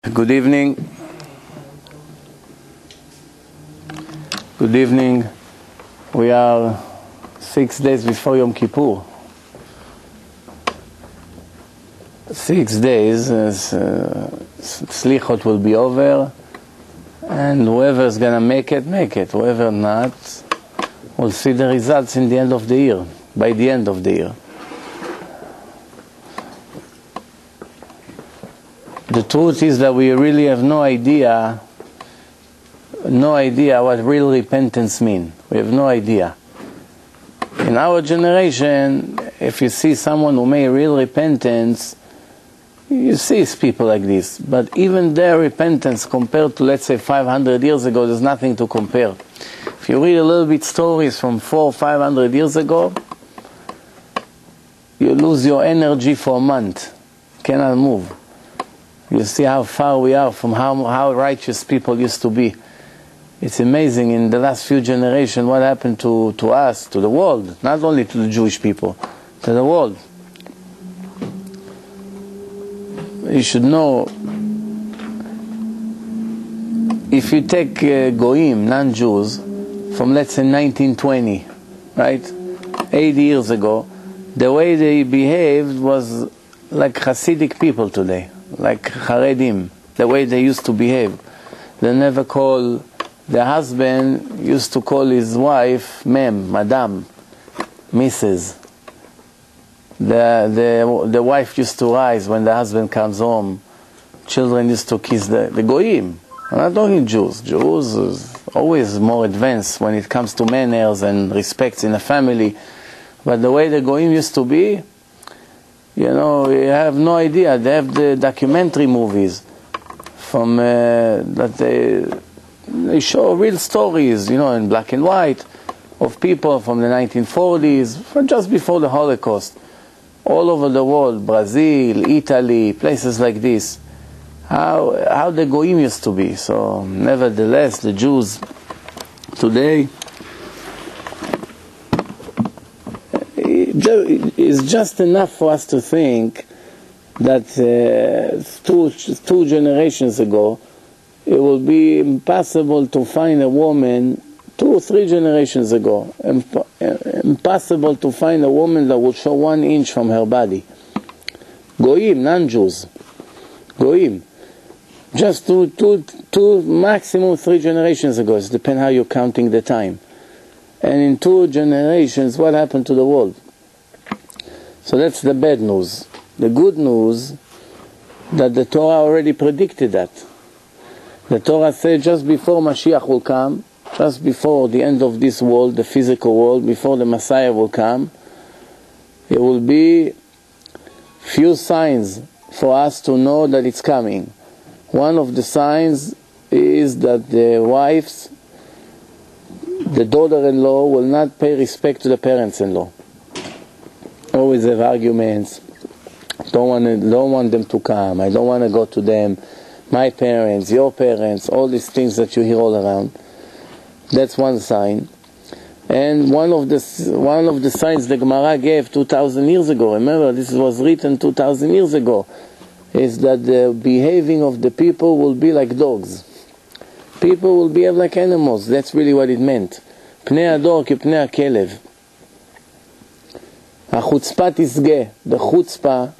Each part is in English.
Good evening. Good evening. We are 6 days before Yom Kippur. 6 days, Slichot will be over, and whoever's gonna make it, make it. Whoever not, will see the results in the end of the year, by the end of the year. The truth is that we really have no idea what real repentance means. We have no idea. In our generation, if you see someone who made real repentance, you see people like this. But even their repentance compared to, let's say, 500 years ago, there's nothing to compare. If you read a little bit stories from 400 or 500 years ago, you lose your energy for a month. You cannot move. You see how far we are from how righteous people used to be. It's amazing in the last few generations what happened to us, to the world, not only to the Jewish people, to the world. You should know, if you take Goyim, non-Jews, from let's say 1920, right, 80 years ago, the way they behaved was like Hasidic people today. Like Haredim, the way they used to behave. They never call, the husband used to call his wife Mem, Madame, Mrs. The wife used to rise when the husband comes home. Children used to kiss the Goyim. I'm not talking Jews. Jews is always more advanced when it comes to manners and respect in a family. But the way the Goyim used to be, you know, you have no idea. They have the documentary movies from that they show real stories, you know, in black and white, of people from the 1940s, just before the Holocaust, all over the world, Brazil, Italy, places like this. How the Goyim used to be. So, nevertheless, the Jews today, it's just enough for us to think that two generations ago it will be impossible to find a woman, 2 or 3 generations ago, impossible to find a woman that will show 1 inch from her body. Goyim, non-Jews. Goyim. Just two, maximum 3 generations ago. It depends how you're counting the time. And in 2 generations, what happened to the world? So that's the bad news. The good news, that the Torah already predicted that. The Torah said just before Mashiach will come, just before the end of this world, the physical world, before the Messiah will come, it will be few signs for us to know that it's coming. One of the signs is that the wives, the daughter-in-law, will not pay respect to the parents-in-law. Always have arguments. Don't want them to come. I don't want to go to them. My parents, your parents, all these things that you hear all around. That's one sign. And one of the signs the Gemara gave 2,000 years ago, remember this was written 2,000 years ago, is that the behaving of the people will be like dogs. People will behave like animals. That's really what it meant. Pnei ador kepnei hakelev. HaChutzpah tisgeh. The chutzpah,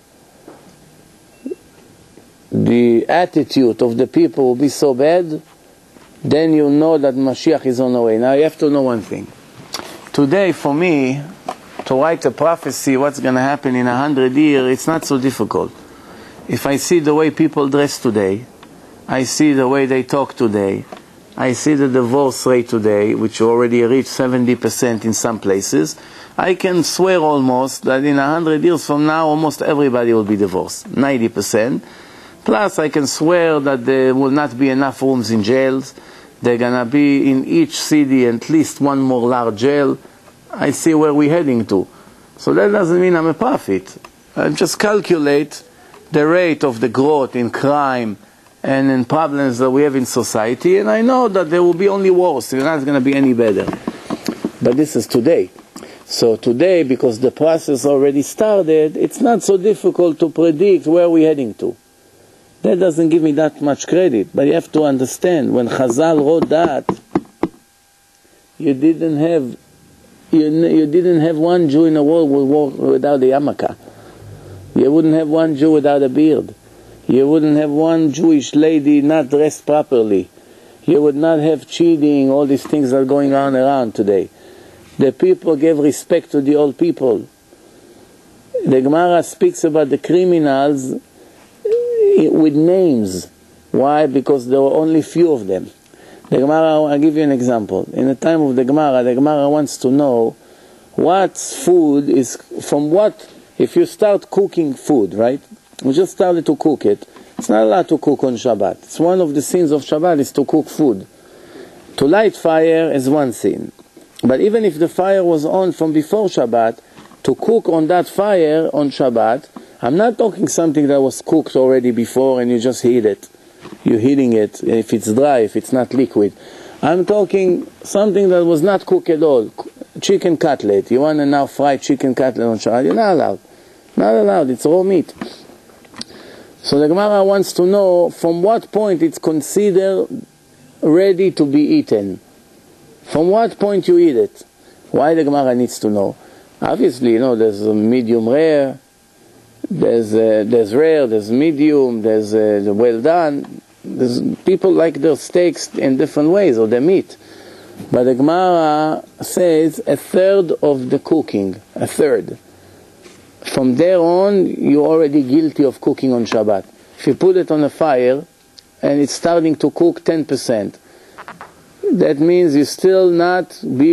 the attitude of the people will be so bad, then you know that Mashiach is on the way. Now you have to know one thing. Today, for me, to write a prophecy, what's going to happen in 100 years, it's not so difficult. If I see the way people dress today, I see the way they talk today, I see the divorce rate today, which already reached 70% in some places, I can swear almost that in 100 years from now, almost everybody will be divorced, 90%. Plus, I can swear that there will not be enough rooms in jails. There are going to be in each city at least 1 more large jail. I see where we're heading to. So that doesn't mean I'm a prophet. I just calculate the rate of the growth in crime and in problems that we have in society, and I know that there will be only worse. It's not going to be any better. But this is today. So today, because the process already started, it's not so difficult to predict where we're heading to. That doesn't give me that much credit, but you have to understand, when Chazal wrote that, you didn't have one Jew in the world who would walk without a yarmulke. You wouldn't have one Jew without a beard. You wouldn't have one Jewish lady not dressed properly. You would not have cheating, all these things that are going on around today. The people gave respect to the old people. The Gemara speaks about the criminals with names. Why? Because there were only few of them. The Gemara, I'll give you an example. In the time of the Gemara wants to know what food is, from what, if you start cooking food, right? We just started to cook it. It's not allowed to cook on Shabbat. It's one of the sins of Shabbat is to cook food. To light fire is one sin. But even if the fire was on from before Shabbat, to cook on that fire on Shabbat, I'm not talking something that was cooked already before and you just heat it. You're heating it, if it's dry, if it's not liquid. I'm talking something that was not cooked at all. Chicken cutlet. You want to now fry chicken cutlet on Shabbat? You're not allowed. Not allowed. It's raw meat. So the Gemara wants to know from what point it's considered ready to be eaten. From what point you eat it. Why the Gemara needs to know? Obviously, there's a medium rare, there's rare, there's medium, there's well done. There's people like their steaks in different ways, or their meat. But the Gemara says a third of the cooking, a third. From there on, you're already guilty of cooking on Shabbat. If you put it on a fire and it's starting to cook 10%, that means you're still not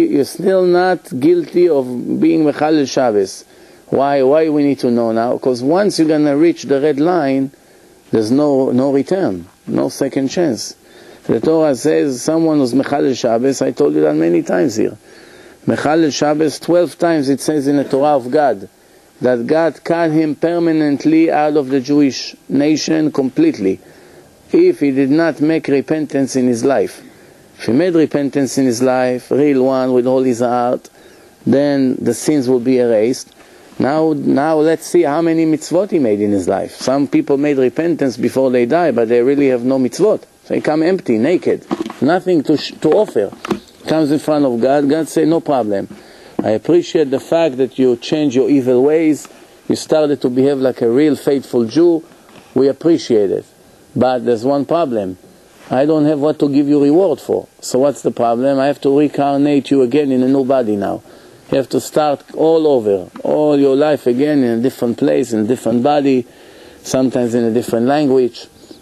guilty of being Mechalel Shabbos. Why we need to know now? Because once you're going to reach the red line, there's no return, no second chance. The Torah says someone who's Mechalel Shabbos, I told you that many times here. Mechalel Shabbos, 12 times it says in the Torah of God, that God cut him permanently out of the Jewish nation completely, if he did not make repentance in his life. If he made repentance in his life, real one, with all his heart, then the sins will be erased. Now let's see how many mitzvot he made in his life. Some people made repentance before they die, but they really have no mitzvot. So they come empty, naked, nothing to offer. Comes in front of God, God say, no problem. I appreciate the fact that you changed your evil ways, you started to behave like a real faithful Jew, we appreciate it. But there's one problem. I don't have what to give you reward for. So what's the problem? I have to reincarnate you again in a new body now. You have to start all over, all your life again in a different place, in a different body, sometimes in a different language,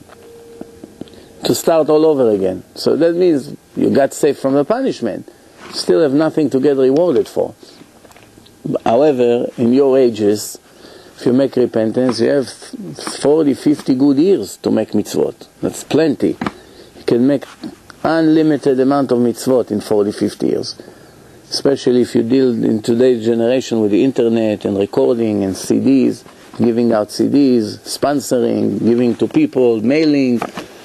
to start all over again. So that means you got saved from the punishment. Still have nothing to get rewarded for. However, in your ages, if you make repentance, you have 40, 50 good years to make mitzvot. That's plenty. You can make unlimited amount of mitzvot in 40, 50 years. Especially if you deal in today's generation with the internet and recording and CDs, giving out CDs, sponsoring, giving to people, mailing,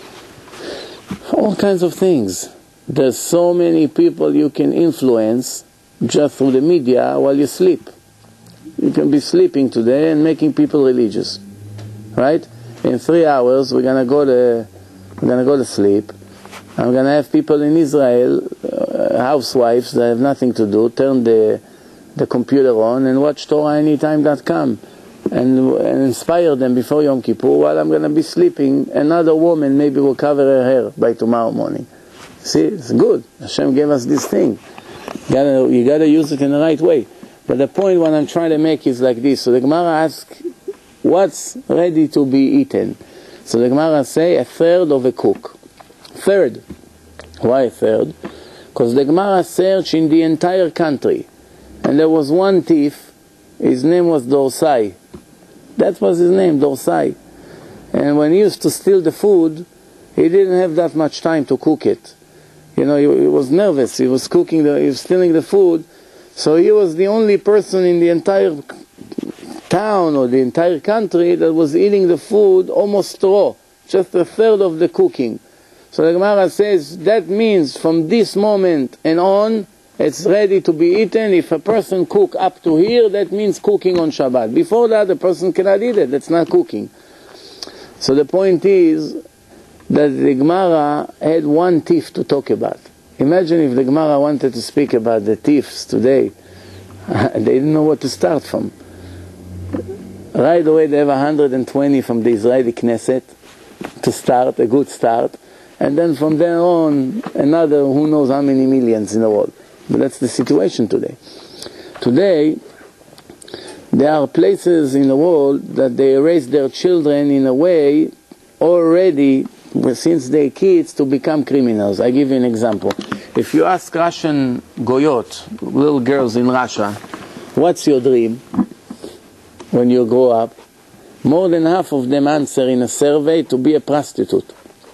all kinds of things. There's so many people you can influence just through the media while you sleep. You can be sleeping today and making people religious, right? In 3 hours we're gonna go to sleep. I'm gonna have people in Israel, housewives that have nothing to do, turn the computer on and watch TorahAnytime.com and inspire them before Yom Kippur while I'm gonna be sleeping. Another woman maybe will cover her hair by tomorrow morning. See, it's good. Hashem gave us this thing. You gotta use it in the right way. But the point what I'm trying to make is like this. So the Gemara asks, what's ready to be eaten? So the Gemara say a third of a cook. Third. Why a third? Because the Gemara searched in the entire country, and there was one thief. His name was Dorsai. That was his name, Dorsai. And when he used to steal the food, he didn't have that much time to cook it. He was nervous. He was he was stealing the food. So he was the only person in the entire town or the entire country that was eating the food almost raw, just a third of the cooking. So the Gemara says that means from this moment and on, it's ready to be eaten. If a person cook up to here, that means cooking on Shabbat. Before that, the person cannot eat it. That's not cooking. So the point is that the Gemara had one thief to talk about. Imagine if the Gemara wanted to speak about the thieves today. They didn't know what to start from. Right away they have 120 from the Israeli Knesset to start, a good start. And then from there on, another who knows how many millions in the world. But that's the situation today. Today, there are places in the world that they raise their children in a way already, since they're kids, to become criminals. I give you an example. If you ask Russian goyot, little girls in Russia, what's your dream when you grow up? More than half of them answer in a survey to be a prostitute.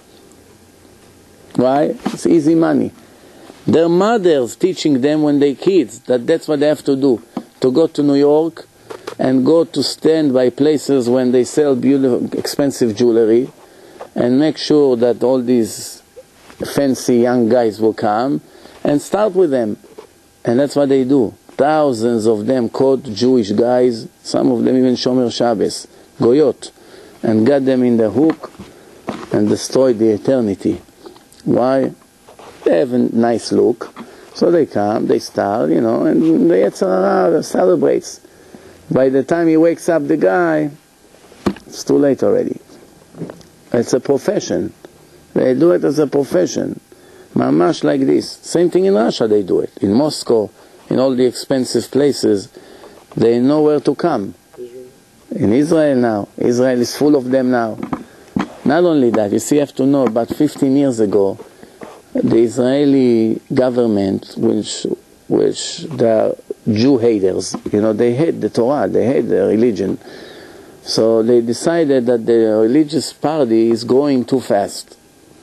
Why? It's easy money. Their mothers teaching them when they're kids that that's what they have to do, to go to New York and go to stand by places when they sell beautiful, expensive jewelry and make sure that all these fancy young guys will come and start with them. And that's what they do. Thousands of them caught Jewish guys, some of them even Shomer Shabbos, goyot, and got them in the hook and destroyed the eternity. Why? They have a nice look, so they come, they start, and the Yetzer Hara celebrates. By the time he wakes up the guy, it's too late already. It's a profession. They do it as a profession. Mamash like this. Same thing in Russia they do it. In Moscow, in all the expensive places, they know where to come. In Israel now. Israel is full of them now. Not only that, you see, you have to know, about 15 years ago, the Israeli government, which they are Jew haters, they hate the Torah, they hate the religion. So they decided that the religious party is growing too fast.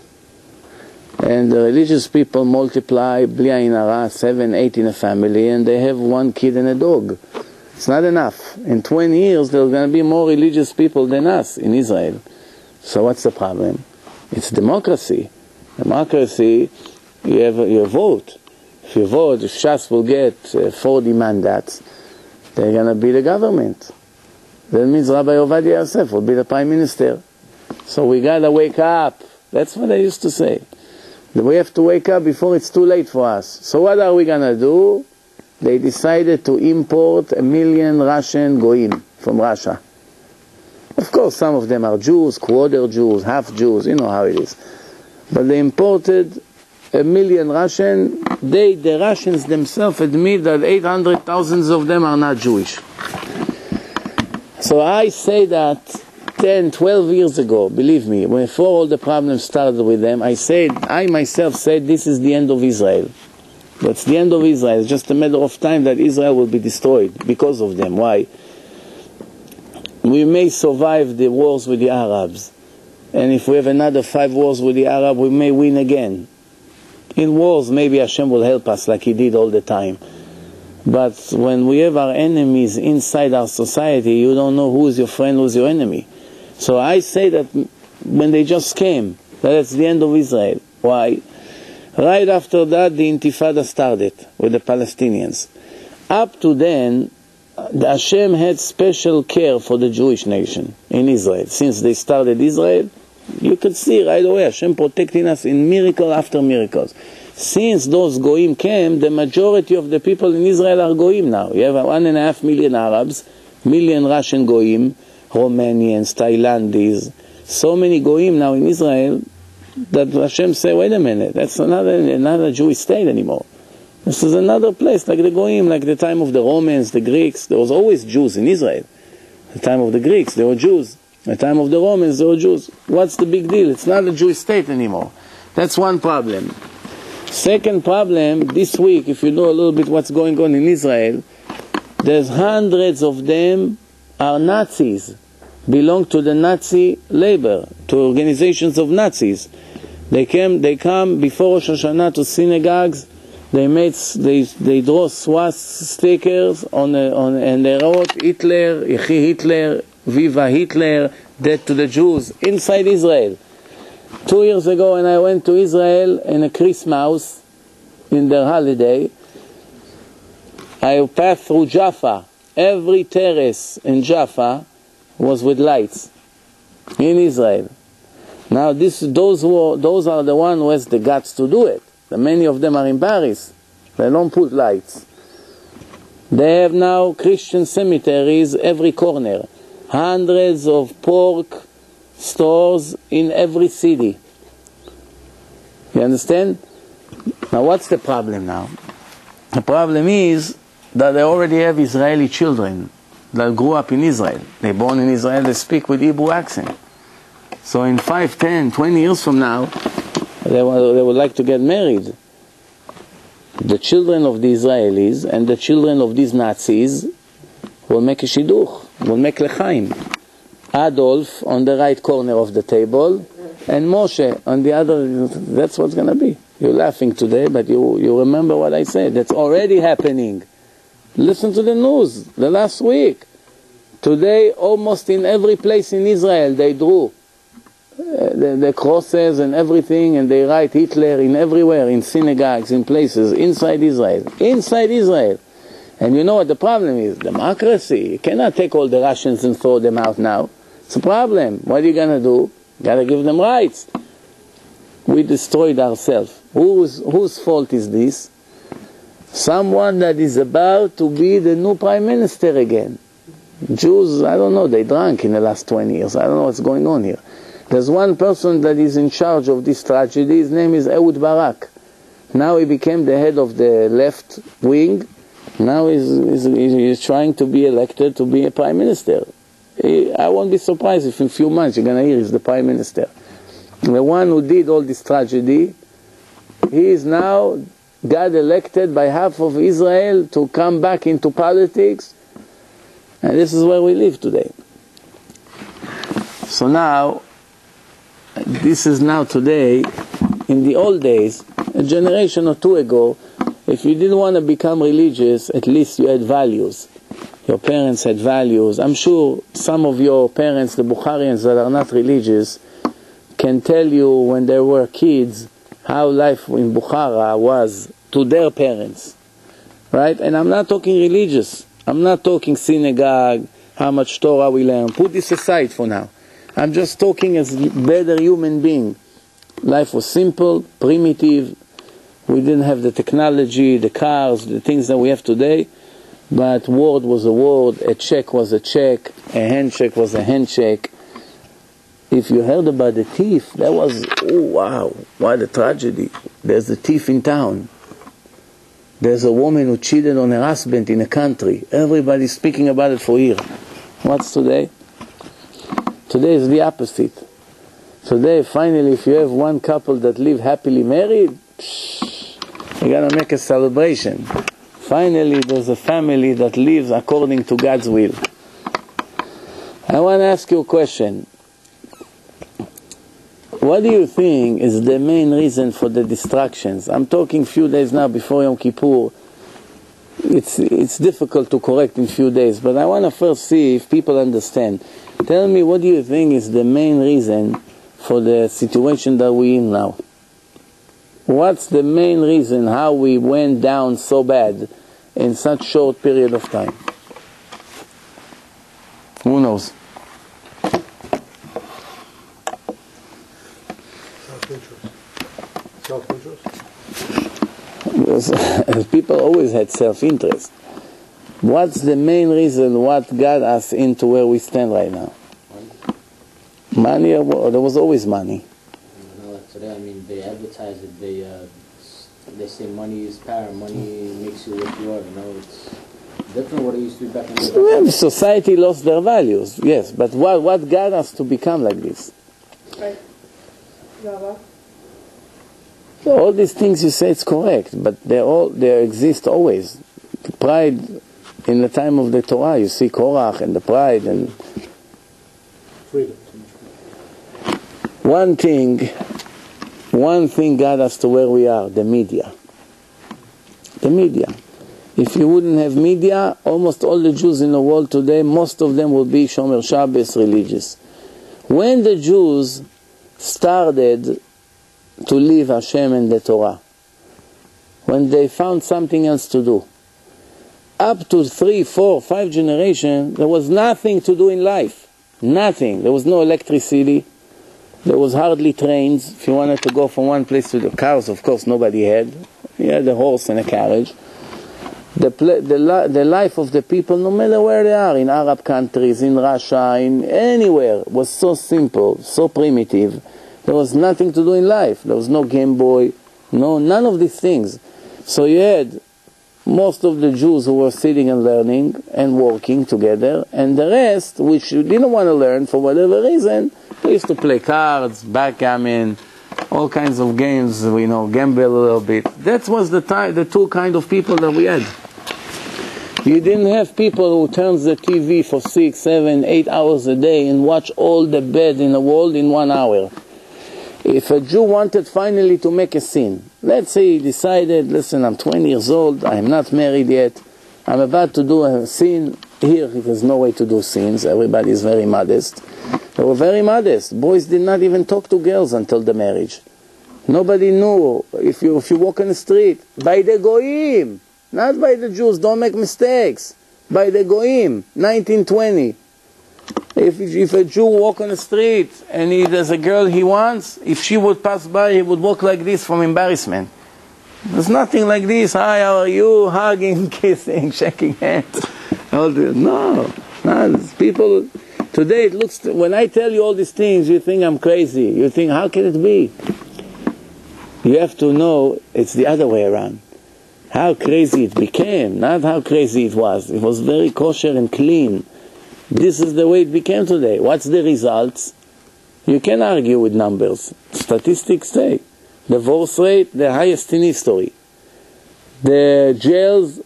And the religious people multiply, bli ayin hara, 7, 8 in a family, and they have 1 kid and a dog. It's not enough. In 20 years, there are going to be more religious people than us in Israel. So what's the problem? It's democracy. Democracy, you vote. If you vote, if Shas will get 40 mandats, they're going to be the government. That means Rabbi Ovadia Yosef will be the prime minister. So we got to wake up. That's what I used to say. We have to wake up before it's too late for us. So what are we going to do? They decided to import 1 million Russian goyim from Russia. Of course, some of them are Jews, quarter Jews, half Jews, you know how it is. But they imported 1 million Russian. The Russians themselves admit that 800,000 of them are not Jewish. So I say that 10, 12 years ago, believe me, before all the problems started with them, I myself said this is the end of Israel. That's the end of Israel. It's just a matter of time that Israel will be destroyed because of them. Why? We may survive the wars with the Arabs. And if we have another 5 wars with the Arab, we may win again. In wars, maybe Hashem will help us like He did all the time. But when we have our enemies inside our society, you don't know who is your friend, who is your enemy. So I say that when they just came, that it's the end of Israel. Why? Right after that, the Intifada started with the Palestinians. Up to then, Hashem had special care for the Jewish nation in Israel. Since they started Israel, you could see right away Hashem protecting us in miracle after miracles. Since those goyim came, the majority of the people in Israel are goyim now. You have 1.5 million Arabs, million Russian goyim, Romanians, Thailandese, so many goyim now in Israel that Hashem say, wait a minute, that's another Jewish state anymore. This is another place like the goyim, like the time of the Romans, the Greeks. There was always Jews in Israel. The time of the Greeks, there were Jews. The time of the Romans, there were Jews. What's the big deal? It's not a Jewish state anymore. That's one problem. Second problem, this week, if you know a little bit what's going on in Israel, there's hundreds of them are Nazis, belong to the Nazi labor, to organizations of Nazis. They come before Rosh Hashanah to synagogues. They draw stickers and they wrote Hitler, Yechi Hitler, Viva Hitler, dead to the Jews, inside Israel. 2 years ago when I went to Israel in a Christmas, in their holiday, I passed through Jaffa. Every terrace in Jaffa was with lights. in Israel. Now those are the ones who has the guts to do it. Many of them are in Paris. They don't put lights. They have now Christian cemeteries every corner. Hundreds of pork stores in every city. You understand? Now what's the problem now? The problem is that they already have Israeli children that grew up in Israel. They're born in Israel, they speak with Hebrew accent. So in 5, 10, 20 years from now, they would like to get married. The children of the Israelis and the children of these Nazis will make a shidduch, will make lechaim. Adolf on the right corner of the table, and Moshe on the other. That's what's going to be. You're laughing today, but you remember what I said. That's already happening. Listen to the news the last week. Today, almost in every place in Israel, they drew the crosses and everything, and they write Hitler in everywhere, in synagogues, in places, inside Israel. Inside Israel. And you know what the problem is? Democracy. You cannot take all the Russians and throw them out now. It's a problem. What are you going to do? Got to give them rights. We destroyed ourselves. Whose fault is this? Someone that is about to be the new prime minister again. Jews, I don't know, they drank in the last 20 years. I don't know what's going on here. There's one person that is in charge of this tragedy. His name is Ehud Barak. Now he became the head of the left wing. Now he's trying to be elected to be a prime minister. I won't be surprised if in a few months you're going to hear he's the prime minister. The one who did all this tragedy, he is now got elected by half of Israel to come back into politics. And this is where we live today. So now, this is now today. In the old days, a generation or two ago, if you didn't want to become religious, at least you had values. Your parents had values. I'm sure some of your parents, the Bukharians that are not religious, can tell you when they were kids how life in Bukhara was to their parents. Right? And I'm not talking religious. I'm not talking synagogue, how much Torah we learn. Put this aside for now. I'm just talking as a better human being. Life was simple, primitive. We didn't have the technology, the cars, the things that we have today. But word was a word, a check was a check, a handshake was a handshake. If you heard about the thief, that was, oh wow, what a tragedy. There's a thief in town. There's a woman who cheated on her husband in a country. Everybody's speaking about it for years. What's today? Today is the opposite. Today, finally, if you have one couple that live happily married, you're going to make a celebration. Finally, there's a family that lives according to God's will. I want to ask you a question. What do you think is the main reason for the distractions? I'm talking a few days now before Yom Kippur. It's difficult to correct in a few days, but I want to first see if people understand. Tell me, what do you think is the main reason for the situation that we're in now? What's the main reason how we went down so bad in such short period of time? Who knows? Self-interest. People always had self-interest. What's the main reason what got us into where we stand right now? Money, or there was always money. No, today, I mean, they advertise it. They say money is power. Money makes you what you are. You know, it's different what it used to be back in the day. Well, society lost their values, yes. But what got us to become like this? Right. So all these things you say it's correct, but they exist always. The pride in the time of the Torah, you see Korach and the pride and Freedom. One thing got us to where we are, the media. The media. If you wouldn't have media, almost all the Jews in the world today, most of them would be Shomer Shabbos religious. When the Jews started to leave Hashem and the Torah, when they found something else to do, up to 3, 4, 5 generations, there was nothing to do in life. Nothing. There was no electricity. There was hardly trains. If you wanted to go from one place to the cars, of course, nobody had. You had a horse and a carriage. The life of the people, no matter where they are, in Arab countries, in Russia, in anywhere, was so simple, so primitive. There was nothing to do in life. There was no Game Boy, none of these things. So you had most of the Jews who were sitting and learning and working together, and the rest, which didn't want to learn for whatever reason, they used to play cards, backgammon, all kinds of games, gamble a little bit. That was the two kind of people that we had. You didn't have people who turns the TV for 6, 7, 8 hours a day and watch all the bad in the world in 1 hour. If a Jew wanted finally to make a sin, let's say he decided, listen, I'm 20 years old, I'm not married yet, I'm about to do a sin. Here, there's no way to do sins. Everybody is very modest. They were very modest. Boys did not even talk to girls until the marriage. Nobody knew. If you walk on the street, by the Goyim, not by the Jews, don't make mistakes. By the Goyim, 1920. If a Jew walk on the street and there's a girl he wants, if she would pass by, he would walk like this from embarrassment. There's nothing like this. Hi, how are you? Hugging, kissing, shaking hands. No. People, today it looks, when I tell you all these things, you think I'm crazy. You think, how can it be? You have to know it's the other way around. How crazy it became, not how crazy it was. It was very kosher and clean. This is the way it became today. What's the results? You can argue with numbers. Statistics say divorce rate, the highest in history. The jails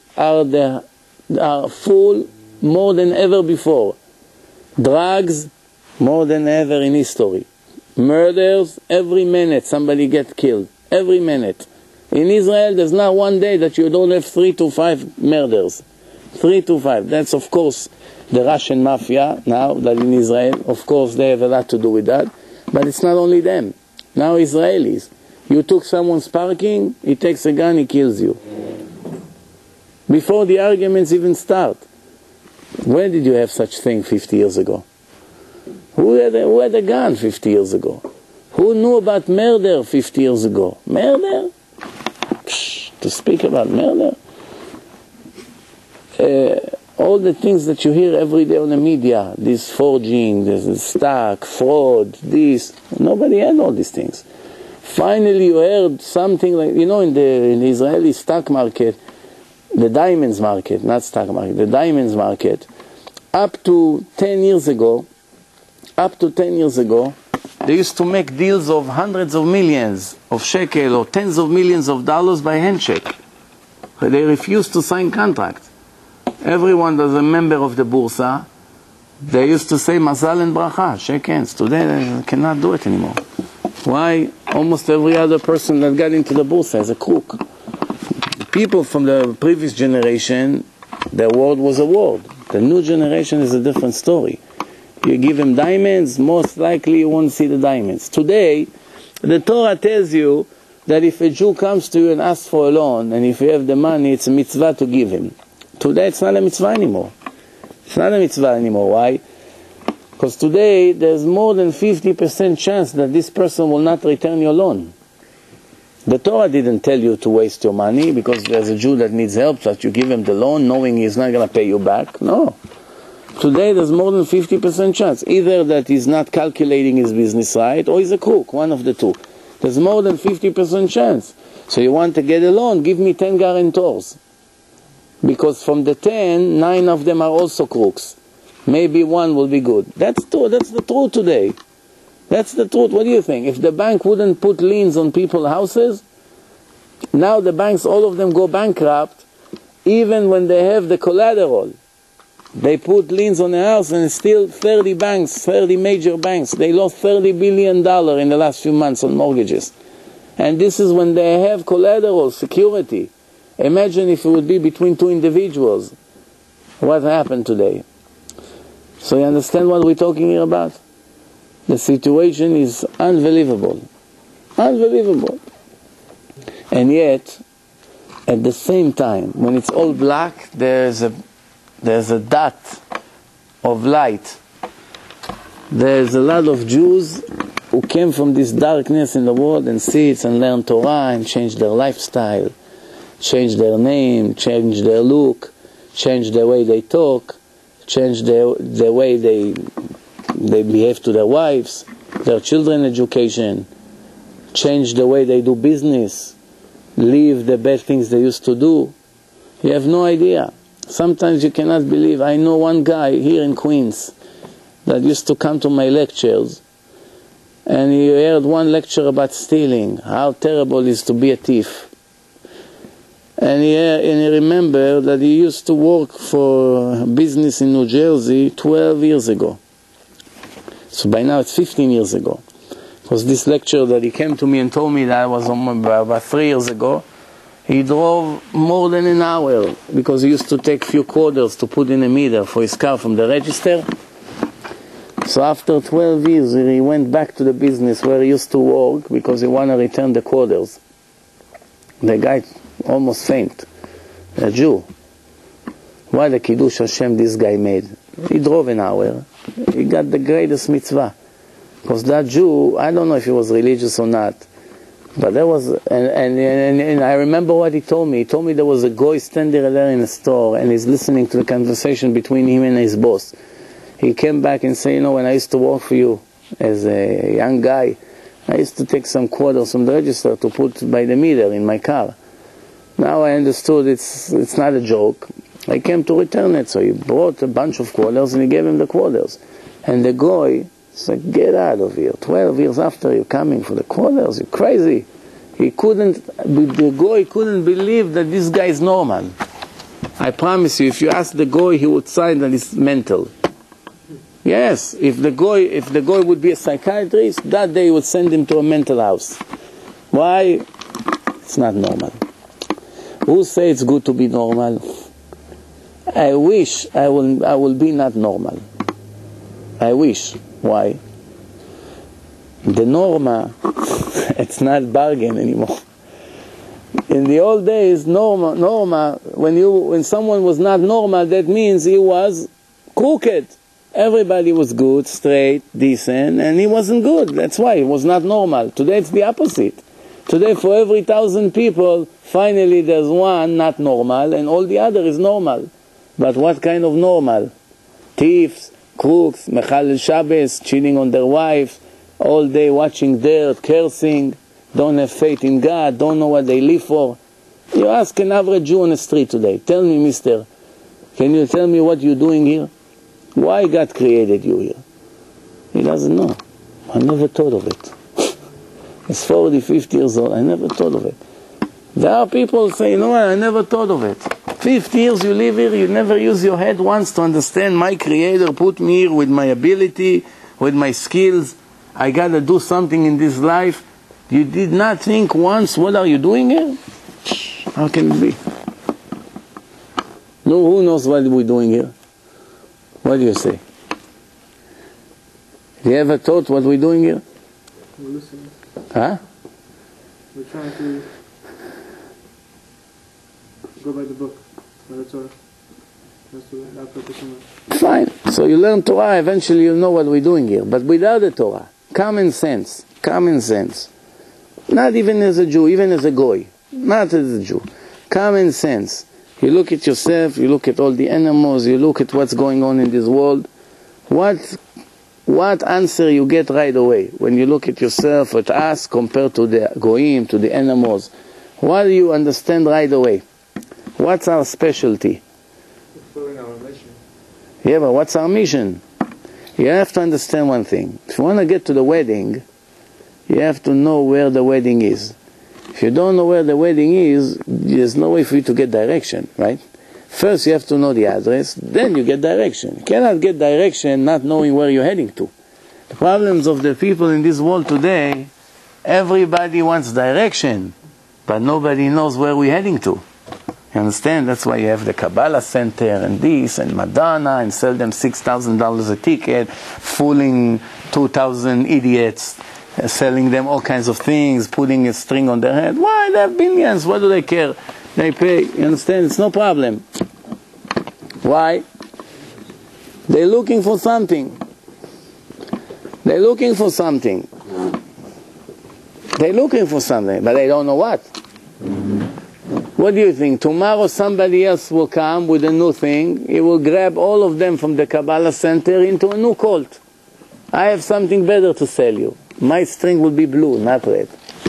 are full more than ever before. Drugs, more than ever in history. Murders, every minute somebody gets killed. Every minute. In Israel, there's not one day that you don't have 3 to 5 murders. 3 to 5. That's, of course, the Russian mafia now that in Israel. Of course, they have a lot to do with that. But it's not only them. Now Israelis. You took someone's parking, he takes a gun, he kills you. Before the arguments even start. When did you have such thing 50 years ago? Who had a gun 50 years ago? Who knew about murder 50 years ago? Murder? To speak about murder? All the things that you hear every day on the media, this forging, this stock, fraud, this, nobody had all these things. Finally you heard something like, in the Israeli stock market, the diamonds market, not stock market, the diamonds market, up to 10 years ago, they used to make deals of hundreds of millions of shekel or tens of millions of dollars by handshake. They refused to sign contracts. Everyone was a member of the Bursa. They used to say Mazal and Bracha, shake hands. Today they cannot do it anymore. Why? Almost every other person that got into the Bursa is a crook. People from the previous generation, their word was a word. The new generation is a different story. You give him diamonds, most likely you won't see the diamonds. Today, the Torah tells you that if a Jew comes to you and asks for a loan, and if you have the money, it's a mitzvah to give him. Today it's not a mitzvah anymore. It's not a mitzvah anymore. Why? Because today there's more than 50% chance that this person will not return your loan. The Torah didn't tell you to waste your money because there's a Jew that needs help, so that you give him the loan knowing he's not going to pay you back. No. Today there's more than 50% chance. Either that he's not calculating his business right, or he's a crook, one of the two. There's more than 50% chance. So you want to get a loan, give me 10 guarantors. Because from the 10, 9 of them are also crooks. Maybe one will be good. That's true. That's the truth today. That's the truth. What do you think? If the bank wouldn't put liens on people's houses, now the banks, all of them go bankrupt, even when they have the collateral. They put liens on the house and still 30 banks, 30 major banks, they lost $30 billion in the last few months on mortgages. And this is when they have collateral, security. Imagine if it would be between two individuals. What happened today? So you understand what we're talking here about? The situation is unbelievable. Unbelievable. And yet, at the same time, when it's all black, there's a dot of light There's a lot of Jews who came from this darkness in the world and sit and learn Torah and change their lifestyle, change their name, change their look, change the way they talk, change the way they behave to their wives, their children education, change the way they do business, leave the bad things they used to do. You have no idea. Sometimes you cannot believe. I know one guy here in Queens that used to come to my lectures, and he heard one lecture about stealing, how terrible it is to be a thief. And he remembered that he used to work for business in New Jersey 12 years ago. So by now it's 15 years ago. It was this lecture that he came to me and told me that was about 3 years ago. He drove more than an hour because he used to take few quarters to put in a meter for his car from the register. So after 12 years he went back to the business where he used to work because he wanted to return the quarters. The guy almost faint. A Jew. What a Kiddush Hashem this guy made. He drove an hour. He got the greatest mitzvah. Because that Jew, I don't know if he was religious or not, but there was, and I remember what he told me. He told me there was a guy standing there in a store and he's listening to the conversation between him and his boss. He came back and said, when I used to work for you as a young guy, I used to take some quarters from the register to put by the meter in my car. Now I understood it's not a joke. I came to return it, so he brought a bunch of quarters and he gave him the quarters. And the guy said, get out of here. 12 years after you're coming for the quarters, you're crazy. The guy couldn't believe that this guy is normal. I promise you, if you ask the guy, he would say that he's mental. Yes, if the guy would be a psychiatrist, that day he would send him to a mental house. Why? It's not normal. Who say it's good to be normal? I wish I will be not normal. I wish. Why? The norma, it's not bargain anymore. In the old days, norma, when someone was not normal, that means he was crooked. Everybody was good, straight, decent, and he wasn't good. That's why he was not normal. Today it's the opposite. Today for every 1,000 people, finally there's one not normal, and all the other is normal. But what kind of normal? Thieves, crooks, mechalel Shabbos, cheating on their wives, all day watching dirt, cursing, don't have faith in God, don't know what they live for. You ask an average Jew on the street today, tell me, mister, can you tell me what you're doing here? Why God created you here? He doesn't know. I never thought of it. He's 40, 50 years old, I never thought of it. There are people saying, I never thought of it. 50 years you live here, you never use your head once to understand my Creator put me here with my ability, with my skills. I got to do something in this life. You did not think once, what are you doing here? How can it be? No, who knows what we're doing here? What do you say? Have you ever thought what we're doing here? We're listening. Huh? We're trying to go by the book, by the Torah. That's purpose. Fine. So you learn Torah, eventually you'll know what we're doing here. But without the Torah, common sense. Not even as a Jew, even as a goy. Not as a Jew. Common sense. You look at yourself, you look at all the animals, you look at what's going on in this world. What answer you get right away when you look at yourself, at us, compared to the goyim, to the animals? What do you understand right away? What's our specialty? Fulfilling our mission. Yeah, but what's our mission? You have to understand one thing. If you want to get to the wedding, you have to know where the wedding is. If you don't know where the wedding is, there's no way for you to get direction, right? First you have to know the address, then you get direction. You cannot get direction not knowing where you're heading to. The problems of the people in this world today, everybody wants direction, but nobody knows where we're heading to. You understand? That's why you have the Kabbalah Center and this and Madonna and sell them $6,000 a ticket, fooling 2,000 idiots, selling them all kinds of things, putting a string on their head. Why? They have billions. What do they care? They pay. You understand? It's no problem. Why? They're looking for something. They're looking for something. They're looking for something, but they don't know what. What do you think? Tomorrow somebody else will come with a new thing. He will grab all of them from the Kabbalah Center into a new cult. I have something better to sell you. My string will be blue, not red.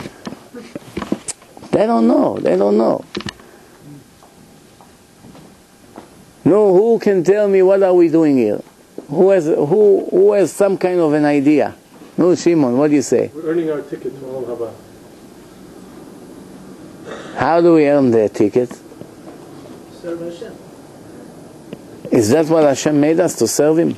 They don't know. They don't know. No, who can tell me what are we doing here? Who has some kind of an idea? No, Shimon, what do you say? We're earning our ticket to Olam Haba. How do we earn the ticket? Serve Hashem. Is that what Hashem made us, to serve Him?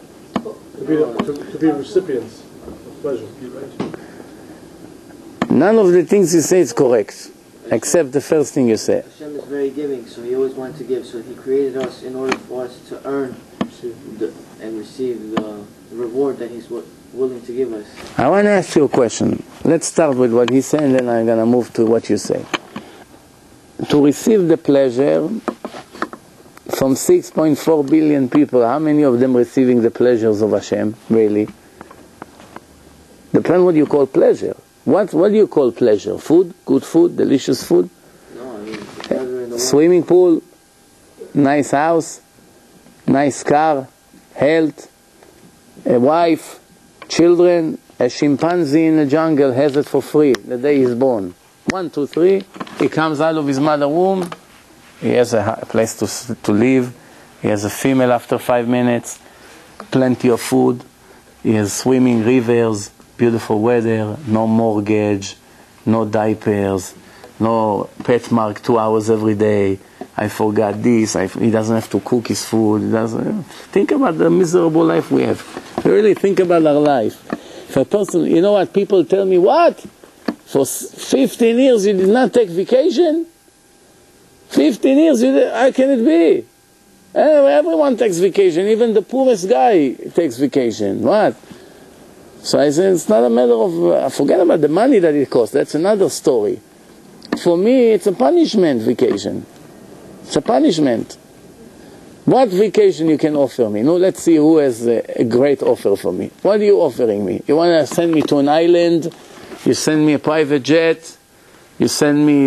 To be recipients of pleasure. Right? None of the things you say is correct, except the first thing you say. Hashem is very giving, so He always wanted to give. So He created us in order for us to earn and receive the reward that He's willing to give us. I want to ask you a question. Let's start with what he said, and then I'm going to move to what you say. To receive the pleasure from 6.4 billion people, how many of them receiving the pleasures of Hashem, really? Depends what you call pleasure. What do you call pleasure? Food? Good food? Delicious food? No, I mean, the pleasure in the Swimming pool? Nice house? Nice car? Health? A wife? Children? A chimpanzee in the jungle has it for free the day he's born. 1, 2, 3, he comes out of his mother's womb, he has a place to live, he has a female after 5 minutes, plenty of food, he has swimming rivers, beautiful weather, no mortgage, no diapers, no pet mark 2 hours every day, I forgot this, he doesn't have to cook his food, think about the miserable life we have. Really think about our life. If a person, you know what, people tell me, what? For 15 years you did not take vacation? 15 years, how can it be? Everyone takes vacation, even the poorest guy takes vacation. What? So I said, it's not a matter of, forget about the money that it costs, that's another story. For me, it's a punishment vacation. It's a punishment. What vacation you can offer me? No, let's see who has a great offer for me. What are you offering me? You want to send me to an island? You send me a private jet? You send me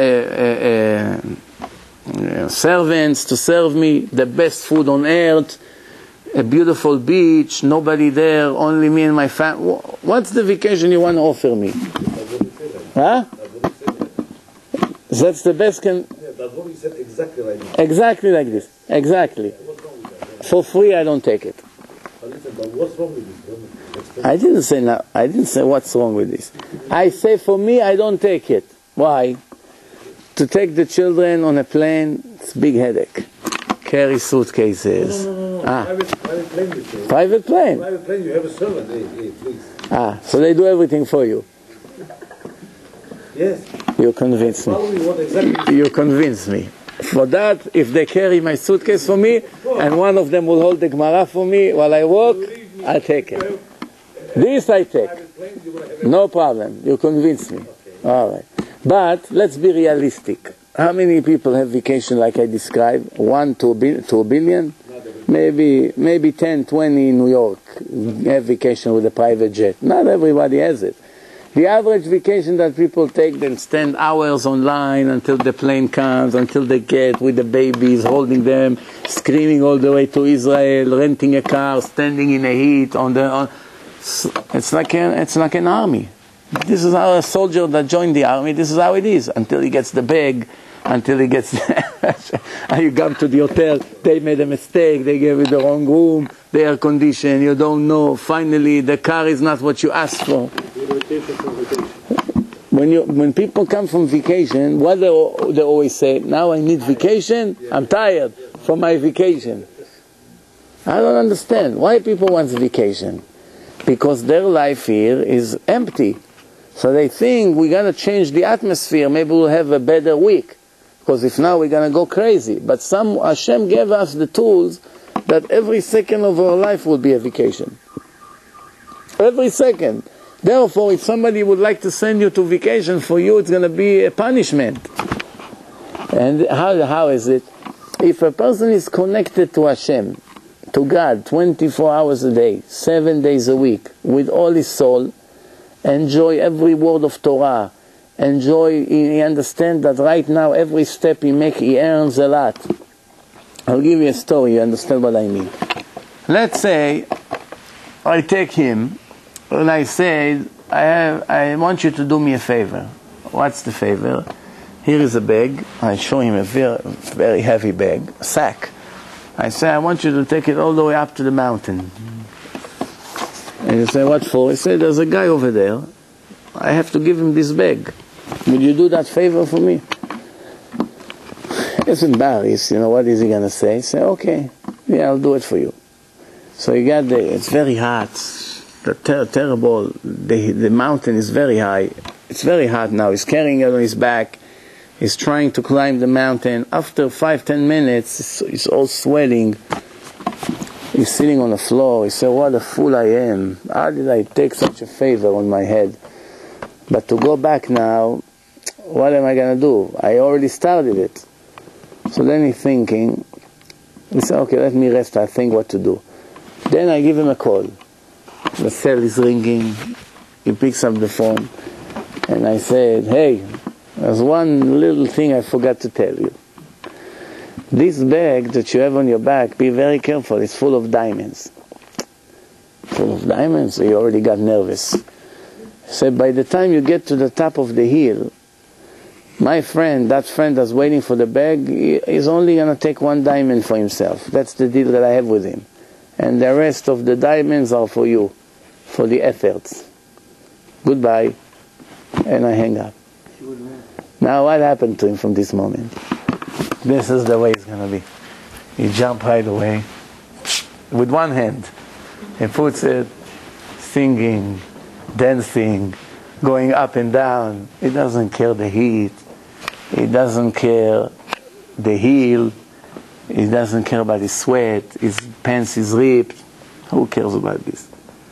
servants to serve me, the best food on earth, a beautiful beach, nobody there, only me and my family. What's the vacation you want to offer me? Huh? That's the best can... That's what you said exactly like this. Exactly like this. Exactly. For free, I don't take it. But what's wrong with this? I didn't say what's wrong with this. I say for me, I don't take it. Why? To take the children on a plane, it's a big headache. Carry suitcases. No. Private plane you say. Private plane. Private plane, you have a servant. Hey, please. So they do everything for you. Yes. You convince me. Follow me what exactly. You convince me. For that, if they carry my suitcase for me, and one of them will hold the Gemara for me while I walk, I'll take it. This I take. No problem. You convince me. All right. But let's be realistic. How many people have vacation like I described? 1 to a billion? Maybe 10, 20 in New York have vacation with a private jet. Not everybody has it. The average vacation that people take, they stand hours online until the plane comes, until they get with the babies, holding them, screaming all the way to Israel, renting a car, standing in the heat. It's like an army. This is how a soldier that joined the army, this is how it is, until he gets the bag, until he gets and you come to the hotel, they made a mistake, they gave you the wrong room, the air condition, you don't know, finally the car is not what you asked for. When people come from vacation, what they always say, now I need vacation, I'm tired from my vacation. I don't understand. Why people want vacation? Because their life here is empty. So they think we're going to change the atmosphere, maybe we'll have a better week. Because if not, we're going to go crazy. But Hashem gave us the tools that every second of our life will be a vacation. Every second. Therefore, if somebody would like to send you to vacation, for you it's going to be a punishment. And how is it? If a person is connected to Hashem, to God 24 hours a day, 7 days a week, with all his soul, enjoy every word of Torah, he understands that right now every step he makes, he earns a lot. I'll give you a story, you understand what I mean. Let's say I take him and I say, I want you to do me a favor. What's the favor? Here is a bag. I show him a very, very heavy bag, a sack. I say, I want you to take it all the way up to the mountain. And he say, what for? He said, there's a guy over there. I have to give him this bag. Will you do that favor for me? He's embarrassed, what is he going to say? He say, okay, yeah, I'll do it for you. So he got there, it's very hot, terrible, the mountain is very high, it's very hot now, he's carrying it on his back, he's trying to climb the mountain. After 5-10 minutes, he's all sweating, he's sitting on the floor, he said, what a fool I am, how did I take such a favor on my head? But to go back now, what am I going to do? I already started it. So then he's thinking, he said, okay, let me rest, I think what to do. Then I give him a call. The cell is ringing, he picks up the phone, and I said, hey, there's one little thing I forgot to tell you. This bag that you have on your back, be very careful, it's full of diamonds. Full of diamonds? So he already got nervous. He said, by the time you get to the top of the hill, my friend, that friend that's waiting for the bag, is only going to take one diamond for himself. That's the deal that I have with him. And the rest of the diamonds are for you, for the efforts. Goodbye. And I hang up. Now what happened to him from this moment? This is the way it's going to be. He jumped right away. With one hand. He puts it, singing, dancing, going up and down. He doesn't care the heat. He doesn't care the heel. He doesn't care about his sweat. His pants is ripped. Who cares about this?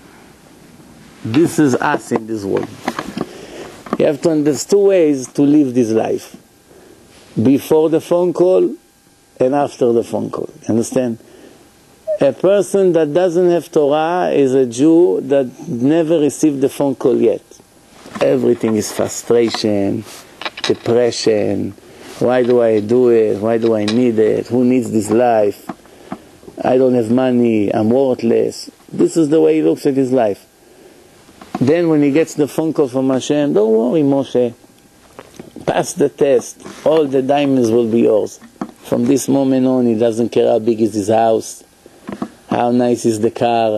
This is us in this world. You have to understand there's two ways to live this life. Before the phone call and after the phone call. Understand? A person that doesn't have Torah is a Jew that never received the phone call yet. Everything is frustration, depression. Why do I do it? Why do I need it? Who needs this life? I don't have money. I'm worthless. This is the way he looks at his life. Then when he gets the phone call from Hashem, don't worry, Moshe. Pass the test. All the diamonds will be yours. From this moment on, he doesn't care how big is his house, how nice is the car,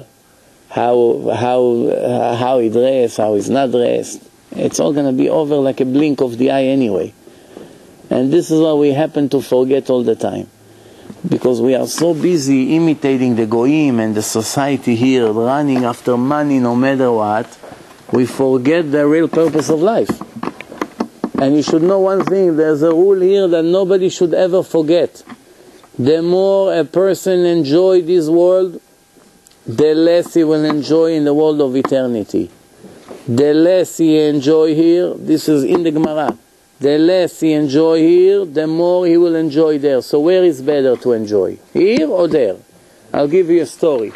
how he dressed, how he's not dressed. It's all going to be over like a blink of the eye anyway. And this is what we happen to forget all the time. Because we are so busy imitating the Goyim and the society here, running after money no matter what, we forget the real purpose of life. And you should know one thing, there's a rule here that nobody should ever forget. The more a person enjoys this world, the less he will enjoy in the world of eternity. The less he enjoy here, this is in the Gemara, the less he enjoy here, the more he will enjoy there. So where is better to enjoy? Here or there? I'll give you a story.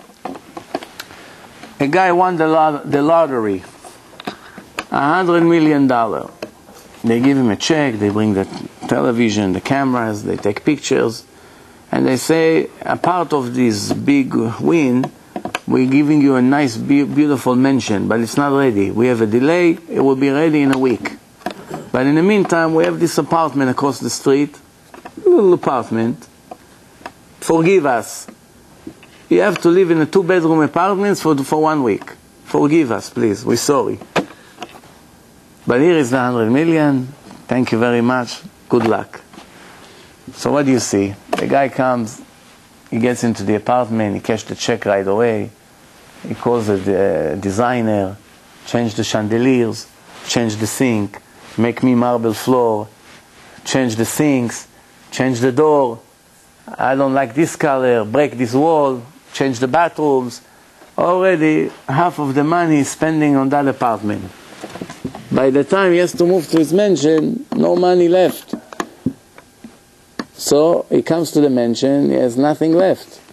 A guy won the lottery, $100 million. They give him a check, they bring the television, the cameras, they take pictures, and they say, a part of this big win, we're giving you a nice, beautiful mansion, but it's not ready. We have a delay, it will be ready in a week. But in the meantime, we have this apartment across the street, a little apartment. Forgive us. You have to live in a 2-bedroom apartment for 1 week. Forgive us, please, we're sorry. But here is the 100 million, thank you very much, good luck. So what do you see? The guy comes, he gets into the apartment, he cashes the check right away, he calls the designer, change the chandeliers, change the sink, make me marble floor, change the sinks, change the door, I don't like this color, break this wall, change the bathrooms. Already half of the money is spending on that apartment. By the time he has to move to his mansion, no money left. So he comes to the mansion, he has nothing left.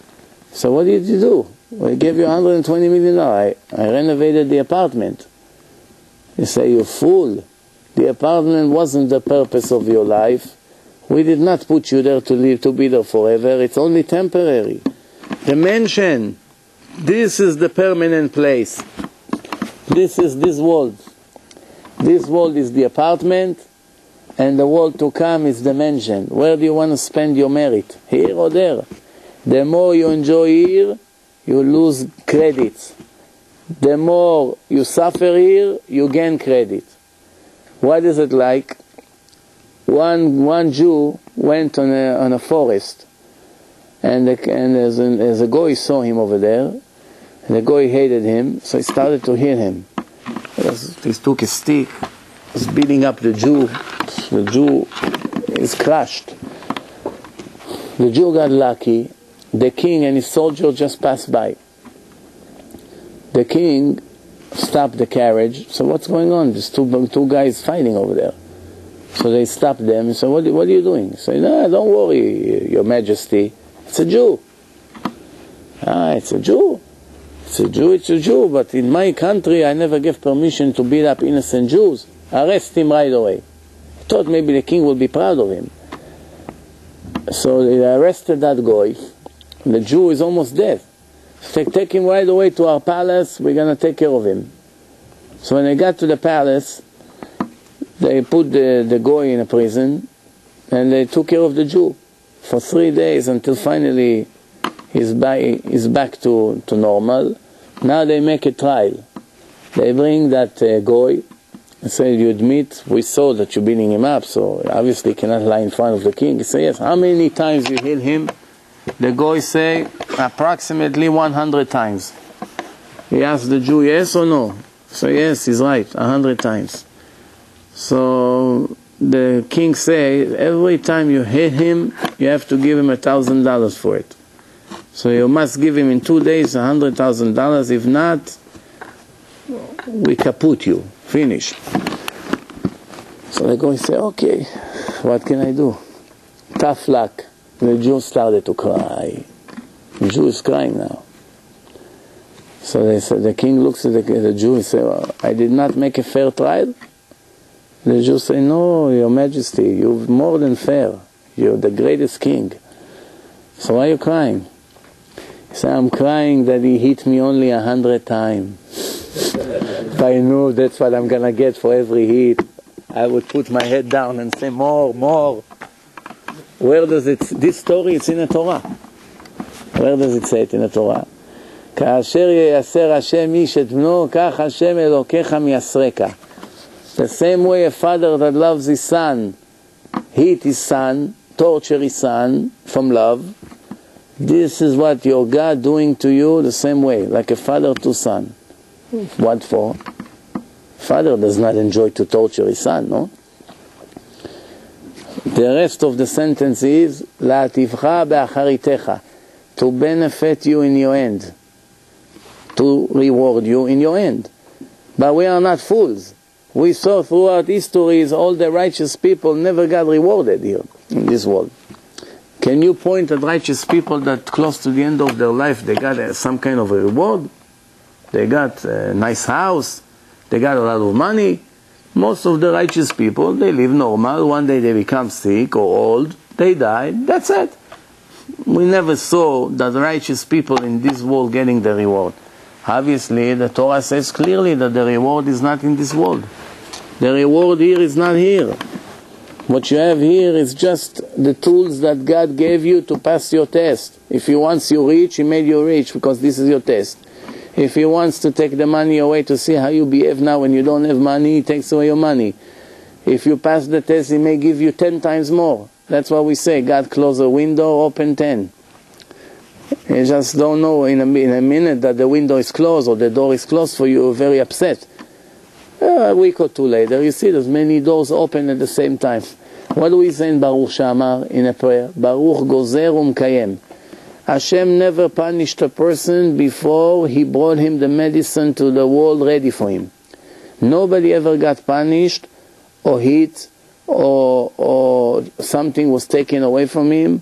So what did you do? We gave you $120 million. I renovated the apartment. You say, you fool. The apartment wasn't the purpose of your life. We did not put you there to live, to be there forever. It's only temporary. The mansion, this is the permanent place. This is this world. This world is the apartment, and the world to come is the mansion. Where do you want to spend your merit? Here or there? The more you enjoy here, you lose credits. The more you suffer here, you gain credit. What is it like? One Jew went on a forest, and as a guy saw him over there, and the guy hated him, so he started to hit him. He took a stick, was beating up the Jew. The Jew is crushed. The Jew got lucky. The king and his soldier just passed by. The king stopped the carriage. So what's going on? There's two guys fighting over there. So they stopped them and said, what are you doing? He said, no, don't worry, Your Majesty. It's a Jew. It's a Jew. It's a Jew, but in my country I never give permission to beat up innocent Jews. Arrest him right away. I thought maybe the king will be proud of him. So they arrested that guy. The Jew is almost dead. So take him right away to our palace, we're going to take care of him. So when they got to the palace, they put the guy in a prison, and they took care of the Jew for 3 days until finally he's back to normal. Now they make a trial. They bring that guy and say, you admit, we saw that you're beating him up, so obviously you cannot lie in front of the king. He says, yes. How many times you hit him? The guy say, approximately 100 times. He asked the Jew, yes or no? So yes, he's right, 100 times. So the king say, every time you hit him, you have to give him $1,000 for it. So you must give him in 2 days $100,000. If not, we kaput you. Finish. So the guy say, okay, what can I do? Tough luck. The Jew started to cry. The Jew is crying now. So they said, the king looks at the Jew and says, well, I did not make a fair trial? The Jew say, no, Your Majesty, you're more than fair. You're the greatest king. So why are you crying? He said, I'm crying that he hit me only 100 times. If I knew that's what I'm going to get for every hit, I would put my head down and say, more, more. Where does it, this story, it's in the Torah. Where does it say it in the Torah? כאשר ייסר השם איש את בנו, כך השם אלוקיך מייסרך. The same way a father that loves his son, hit his son, torture his son from love, this is what your God doing to you the same way, like a father to son. What for? Father does not enjoy to torture his son, no? The rest of the sentence is להטיבך באחריתך, to benefit you in your end, to reward you in your end. But we are not fools. We saw throughout histories all the righteous people never got rewarded here in this world. Can you point at righteous people that close to the end of their life they got some kind of a reward? They got a nice house, they got a lot of money. Most of the righteous people, they live normal. One day they become sick or old, they die, that's it. We never saw that righteous people in this world getting the reward. Obviously, the Torah says clearly that the reward is not in this world. The reward here is not here. What you have here is just the tools that God gave you to pass your test. If He wants you rich, He made you rich because this is your test. If He wants to take the money away to see how you behave now when you don't have money, He takes away your money. If you pass the test, He may give you 10 times more. That's why we say, God close a window, open 10. You just don't know in a minute that the window is closed or the door is closed for you, you're very upset. A week or two later, you see there's many doors open at the same time. What do we say in Baruch Shamar in a prayer? Baruch gozer umkayem. Hashem never punished a person before He brought him the medicine to the world ready for him. Nobody ever got punished or hit or something was taken away from him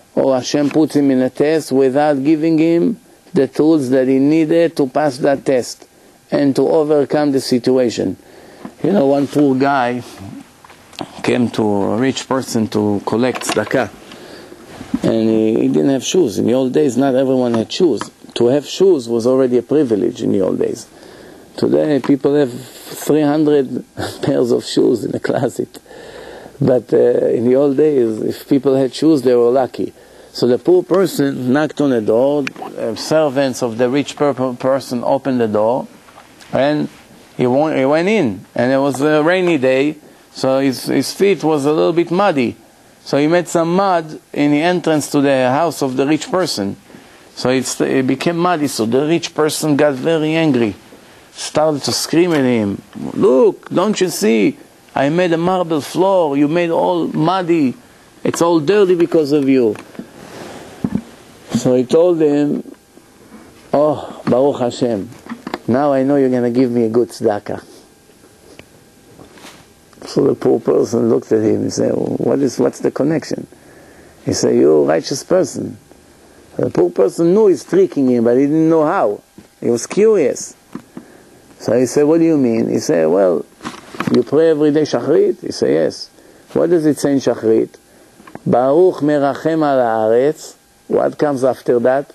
or Hashem puts him in a test without giving him the tools that he needed to pass that test and to overcome the situation. You know, one poor guy came to a rich person to collect tzedakah, and he didn't have shoes. In the old days, not everyone had shoes. To have shoes was already a privilege in the old days. Today, people have 300 pairs of shoes in the closet. But in the old days, if people had shoes, they were lucky. So the poor person knocked on the door, servants of the rich person opened the door, and he went in. And it was a rainy day, so his feet was a little bit muddy. So he made some mud in the entrance to the house of the rich person. So it became muddy, so the rich person got very angry. Started to scream at him, "Look, don't you see? I made a marble floor, you made all muddy. It's all dirty because of you." So he told him, "Oh, Baruch Hashem, now I know you're going to give me a good tzedakah." So the poor person looked at him and said, "What's the connection?" He said, "You're a righteous person." The poor person knew he's tricking him, but he didn't know how. He was curious. So he said, "What do you mean?" He said, "Well, you pray every day Shachrit?" He said, "Yes." "What does it say in Shachrit?" Baruch merachem al haaretz. What comes after that?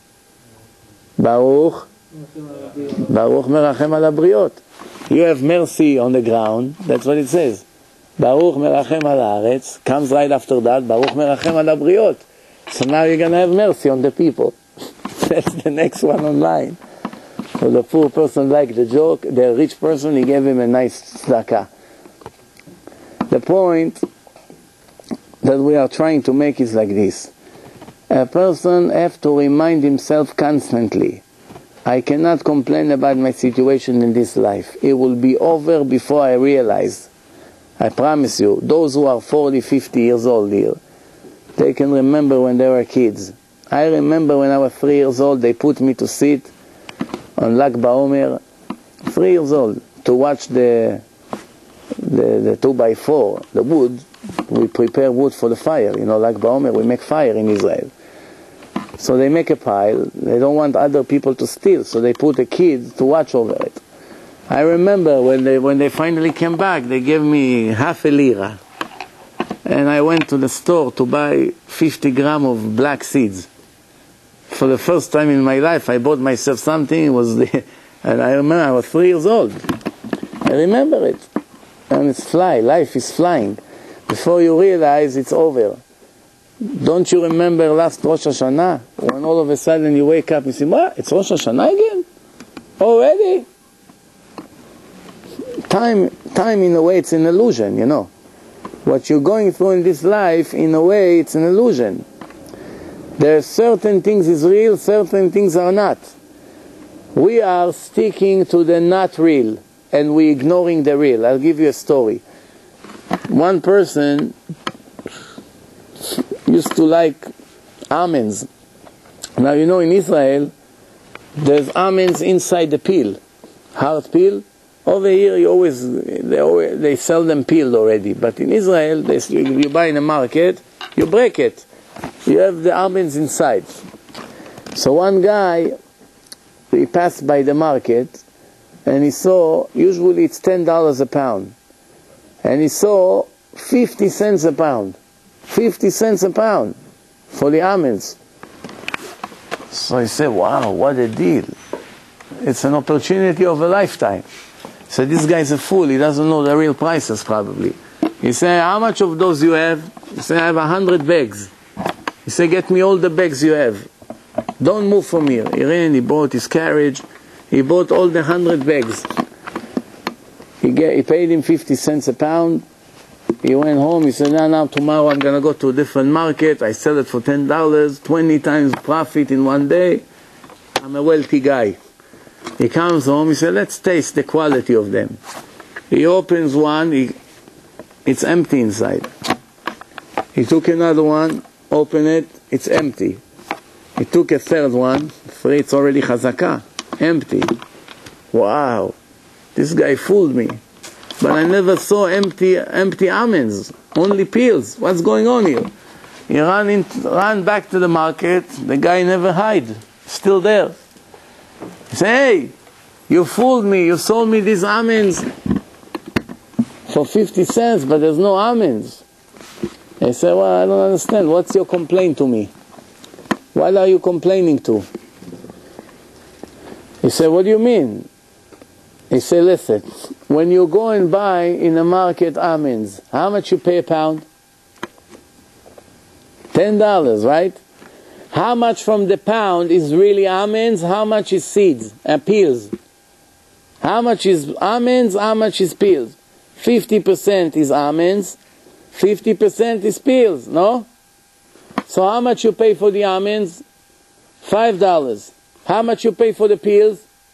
Baruch merachem al habriot. You have mercy on the ground. That's what it says. Baruch merachem al haaretz. Comes right after that. Baruch merachem al habriot. So now you're going to have mercy on the people. That's the next one online. So the poor person liked the joke. The rich person, he gave him a nice tzedakah. The point that we are trying to make is like this. A person has to remind himself constantly, I cannot complain about my situation in this life. It will be over before I realize. I promise you, those who are 40, 50 years old here, they can remember when they were kids. I remember when I was 3 years old, they put me to sit on Lag BaOmer, 3 years old, to watch the 2x4, the wood. We prepare wood for the fire. You know, Lag BaOmer, we make fire in Israel. So they make a pile. They don't want other people to steal, so they put a kid to watch over it. I remember when they finally came back, they gave me half a lira. And I went to the store to buy 50 grams of black seeds. For the first time in my life, I bought myself something. And I remember I was 3 years old. I remember it. And it's life is flying. Before you realize it's over. Don't you remember last Rosh Hashanah? When all of a sudden you wake up and say, what? It's Rosh Hashanah again? Already? Time in a way it's an illusion, you know. What you're going through in this life, in a way, it's an illusion. There are certain things is real, certain things are not. We are sticking to the not real, and we're ignoring the real. I'll give you a story. One person used to like almonds. Now you know in Israel, there's almonds inside the peel, hard peel. Over here, they sell them peeled already. But in Israel, you buy in a market, you break it. You have the almonds inside. So one guy, he passed by the market, and he saw, usually it's $10 a pound. And he saw 50 cents a pound. 50 cents a pound for the almonds. So he said, wow, what a deal. It's an opportunity of a lifetime. So this guy's a fool, he doesn't know the real prices probably. He said, how much of those you have? He said, I have 100 bags. He said, get me all the bags you have. Don't move from here. He ran, he bought his carriage, he bought all the 100 bags. He paid him 50 cents a pound. He went home, he said, now tomorrow I'm going to go to a different market, I sell it for $10, 20 times profit in one day. I'm a wealthy guy. He comes home, he said, let's taste the quality of them. He opens one, it's empty inside. He took another one, opened it, it's empty. He took a third one, it's already chazakah, empty. Wow, this guy fooled me. But I never saw empty almonds, only peels. What's going on here? He ran back to the market. The guy never hid, still there. He said, "Hey, you fooled me. You sold me these almonds for 50 cents, but there's no almonds." He said, "Well, I don't understand. What's your complaint to me? What are you complaining to?" He said, "What do you mean?" He said, "Listen, when you go and buy in the market almonds, how much you pay a pound? $10, right? How much from the pound is really almonds? How much is seeds and peels? How much is almonds? How much is peels? 50% is almonds, 50% is peels, no? So how much you pay for the almonds? $5. How much you pay for the peels?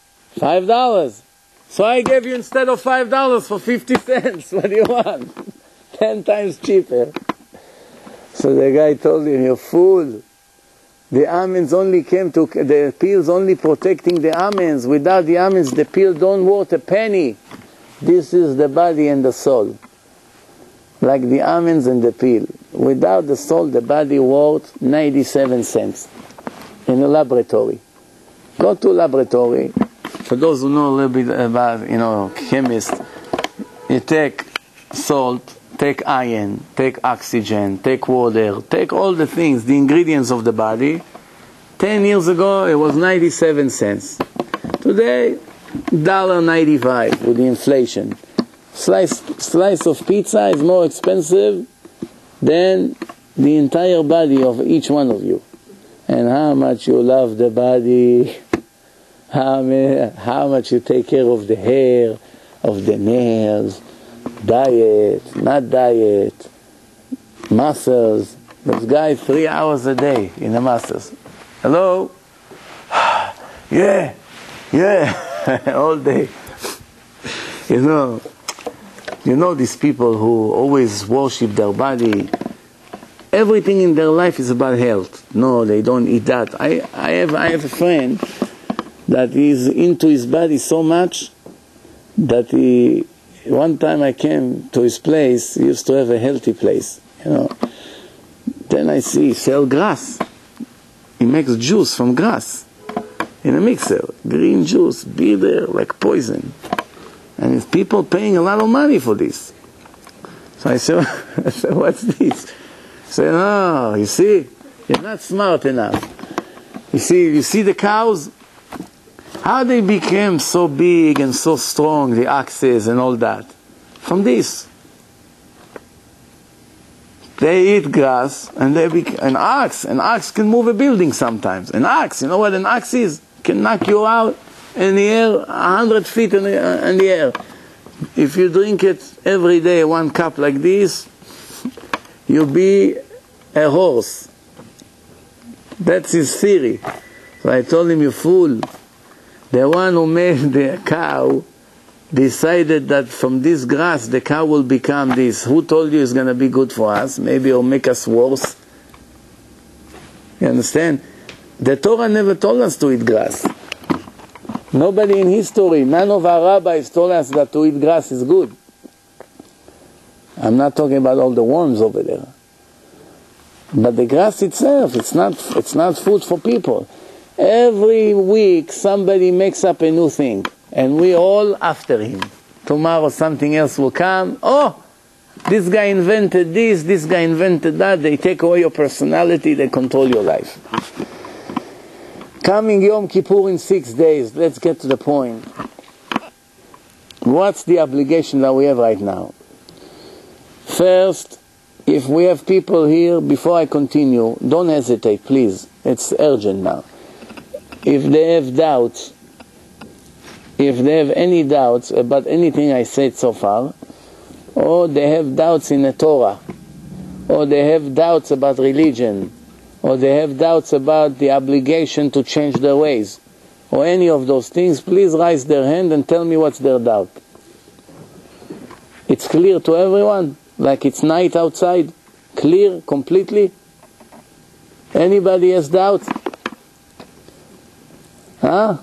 $5. So I gave you instead of $5 for 50 cents. What do you want? 10 times cheaper." So the guy told him, "You fool. The almonds only came to, the peels only protecting the almonds. Without the almonds, the peel don't worth a penny. This is the body and the soul. Like the almonds and the peel. Without the soul, the body worth 97 cents. In a laboratory. Go to a laboratory. For those who know a little bit about, chemists, you take salt, take iron, take oxygen, take water, take all the things, the ingredients of the body. 10 years ago, it was 97 cents. Today, $1.95 with the inflation. Slice of pizza is more expensive than the entire body of each one of you. And how much you love the body, how much you take care of the hair, of the nails, diet, not diet, muscles. This guy 3 hours a day in the muscles. Hello? Yeah, all day. You know these people who always worship their body. Everything in their life is about health. No, they don't eat that. I have a friend that is into his body so much that one time I came to his place, he used to have a healthy place, Then I see he sells grass. He makes juice from grass in a mixer, green juice, bitter, like poison. And there's people paying a lot of money for this. So I said, "What's this?" He said, "Oh, you see, you're not smart enough. You see the cows? How they became so big and so strong, the oxes and all that? From this. They eat grass, and an ox can move a building sometimes. An ox, you know what an ox is? Can knock you out in the air, 100 feet in the air. If you drink it every day, 1 cup like this, you'll be a horse." That's his theory. So I told him, "You fool. The one who made the cow decided that from this grass the cow will become this. Who told you it's going to be good for us? Maybe it'll make us worse." You understand? The Torah never told us to eat grass. Nobody in history, none of our rabbis told us that to eat grass is good. I'm not talking about all the worms over there. But the grass itself, it's not food for people. Every week somebody makes up a new thing, and we all after him. Tomorrow something else will come. Oh, this guy invented this guy invented that. They take away your personality, they control your life. Coming Yom Kippur in 6 days, let's get to the point. What's the obligation that we have right now? First, if we have people here, before I continue, don't hesitate, please. It's urgent now. If they have doubts, if they have any doubts about anything I said so far, or they have doubts in the Torah, or they have doubts about religion, or they have doubts about the obligation to change their ways, or any of those things, please raise their hand and tell me what's their doubt. It's clear to everyone? Like it's night outside? Clear completely? Anybody has doubt? Huh?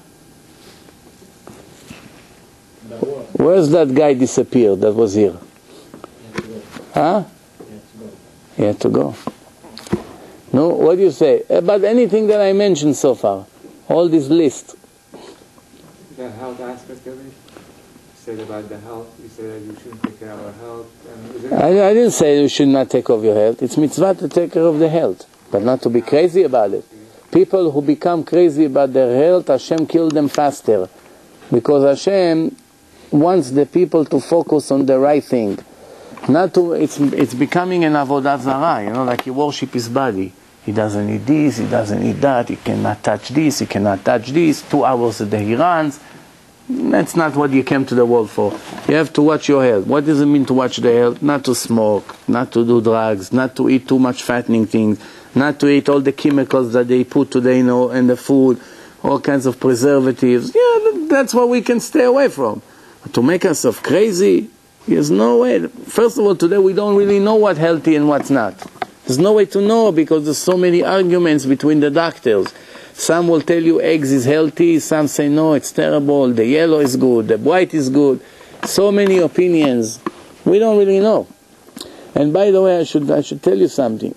Where's that guy disappeared that was here? Huh? He had to go. No, what do you say about anything that I mentioned so far? All this list. The health aspect of it. You said about the health. You said that you shouldn't take care of our health. And I didn't say you should not take care of your health. It's mitzvah to take care of the health, but not to be crazy about it. People who become crazy about their health, Hashem killed them faster, because Hashem wants the people to focus on the right thing. Not to. It's becoming an avodah zarah. Like he worship his body. He doesn't eat this, he doesn't eat that, he cannot touch this, he cannot touch this, 2 hours a day he runs. That's not what you came to the world for. You have to watch your health. What does it mean to watch the health? Not to smoke, not to do drugs, not to eat too much fattening things, not to eat all the chemicals that they put today in the food, all kinds of preservatives. Yeah, that's what we can stay away from. But to make ourselves crazy, there's no way. First of all, today we don't really know what's healthy and what's not. There's no way to know because there's so many arguments between the doctors. Some will tell you eggs is healthy, some say no, it's terrible, the yellow is good, the white is good. So many opinions. We don't really know. And by the way, I should tell you something.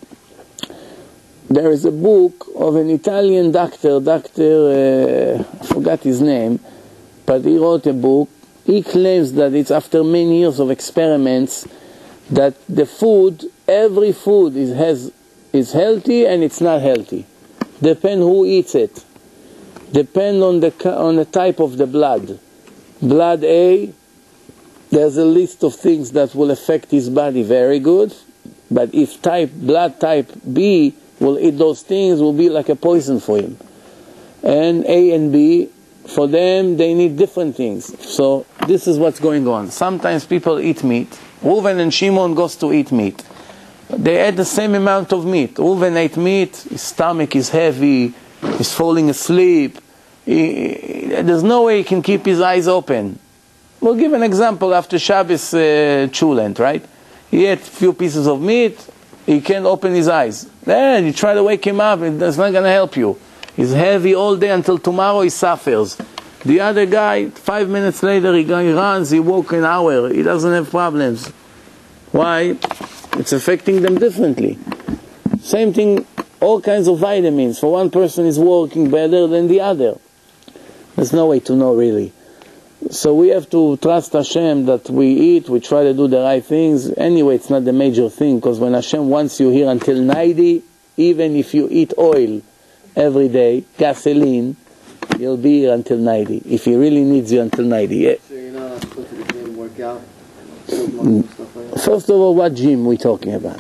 There is a book of an Italian doctor, I forgot his name, but he wrote a book. He claims that it's after many years of experiments that the food, every food is healthy and it's not healthy. Depend who eats it. Depend on the type of the blood. Blood A, there's a list of things that will affect his body very good. But if blood type B will eat those things, will be like a poison for him. And A and B, for them, they need different things. So this is what's going on. Sometimes people eat meat. Reuven and Shimon goes to eat meat. They ate the same amount of meat. Reuven ate meat, his stomach is heavy, he's falling asleep. There's no way he can keep his eyes open. We'll give an example after Shabbos Chulent, right? He ate a few pieces of meat, he can't open his eyes. Then you try to wake him up, it's not going to help you. He's heavy all day until tomorrow he suffers. The other guy, 5 minutes later, he runs, he walks an hour, he doesn't have problems. Why? It's affecting them differently. Same thing, all kinds of vitamins. For one person is working better than the other. There's no way to know really. So we have to trust Hashem that we eat, we try to do the right things. Anyway, it's not the major thing, because when Hashem wants you here until 90, even if you eat oil every day, gasoline, you'll be here until 90. If He really needs you until 90. Yeah. So you're not allowed to go to the gym, work out, build muscle and stuff like that? First of all, what gym we talking about?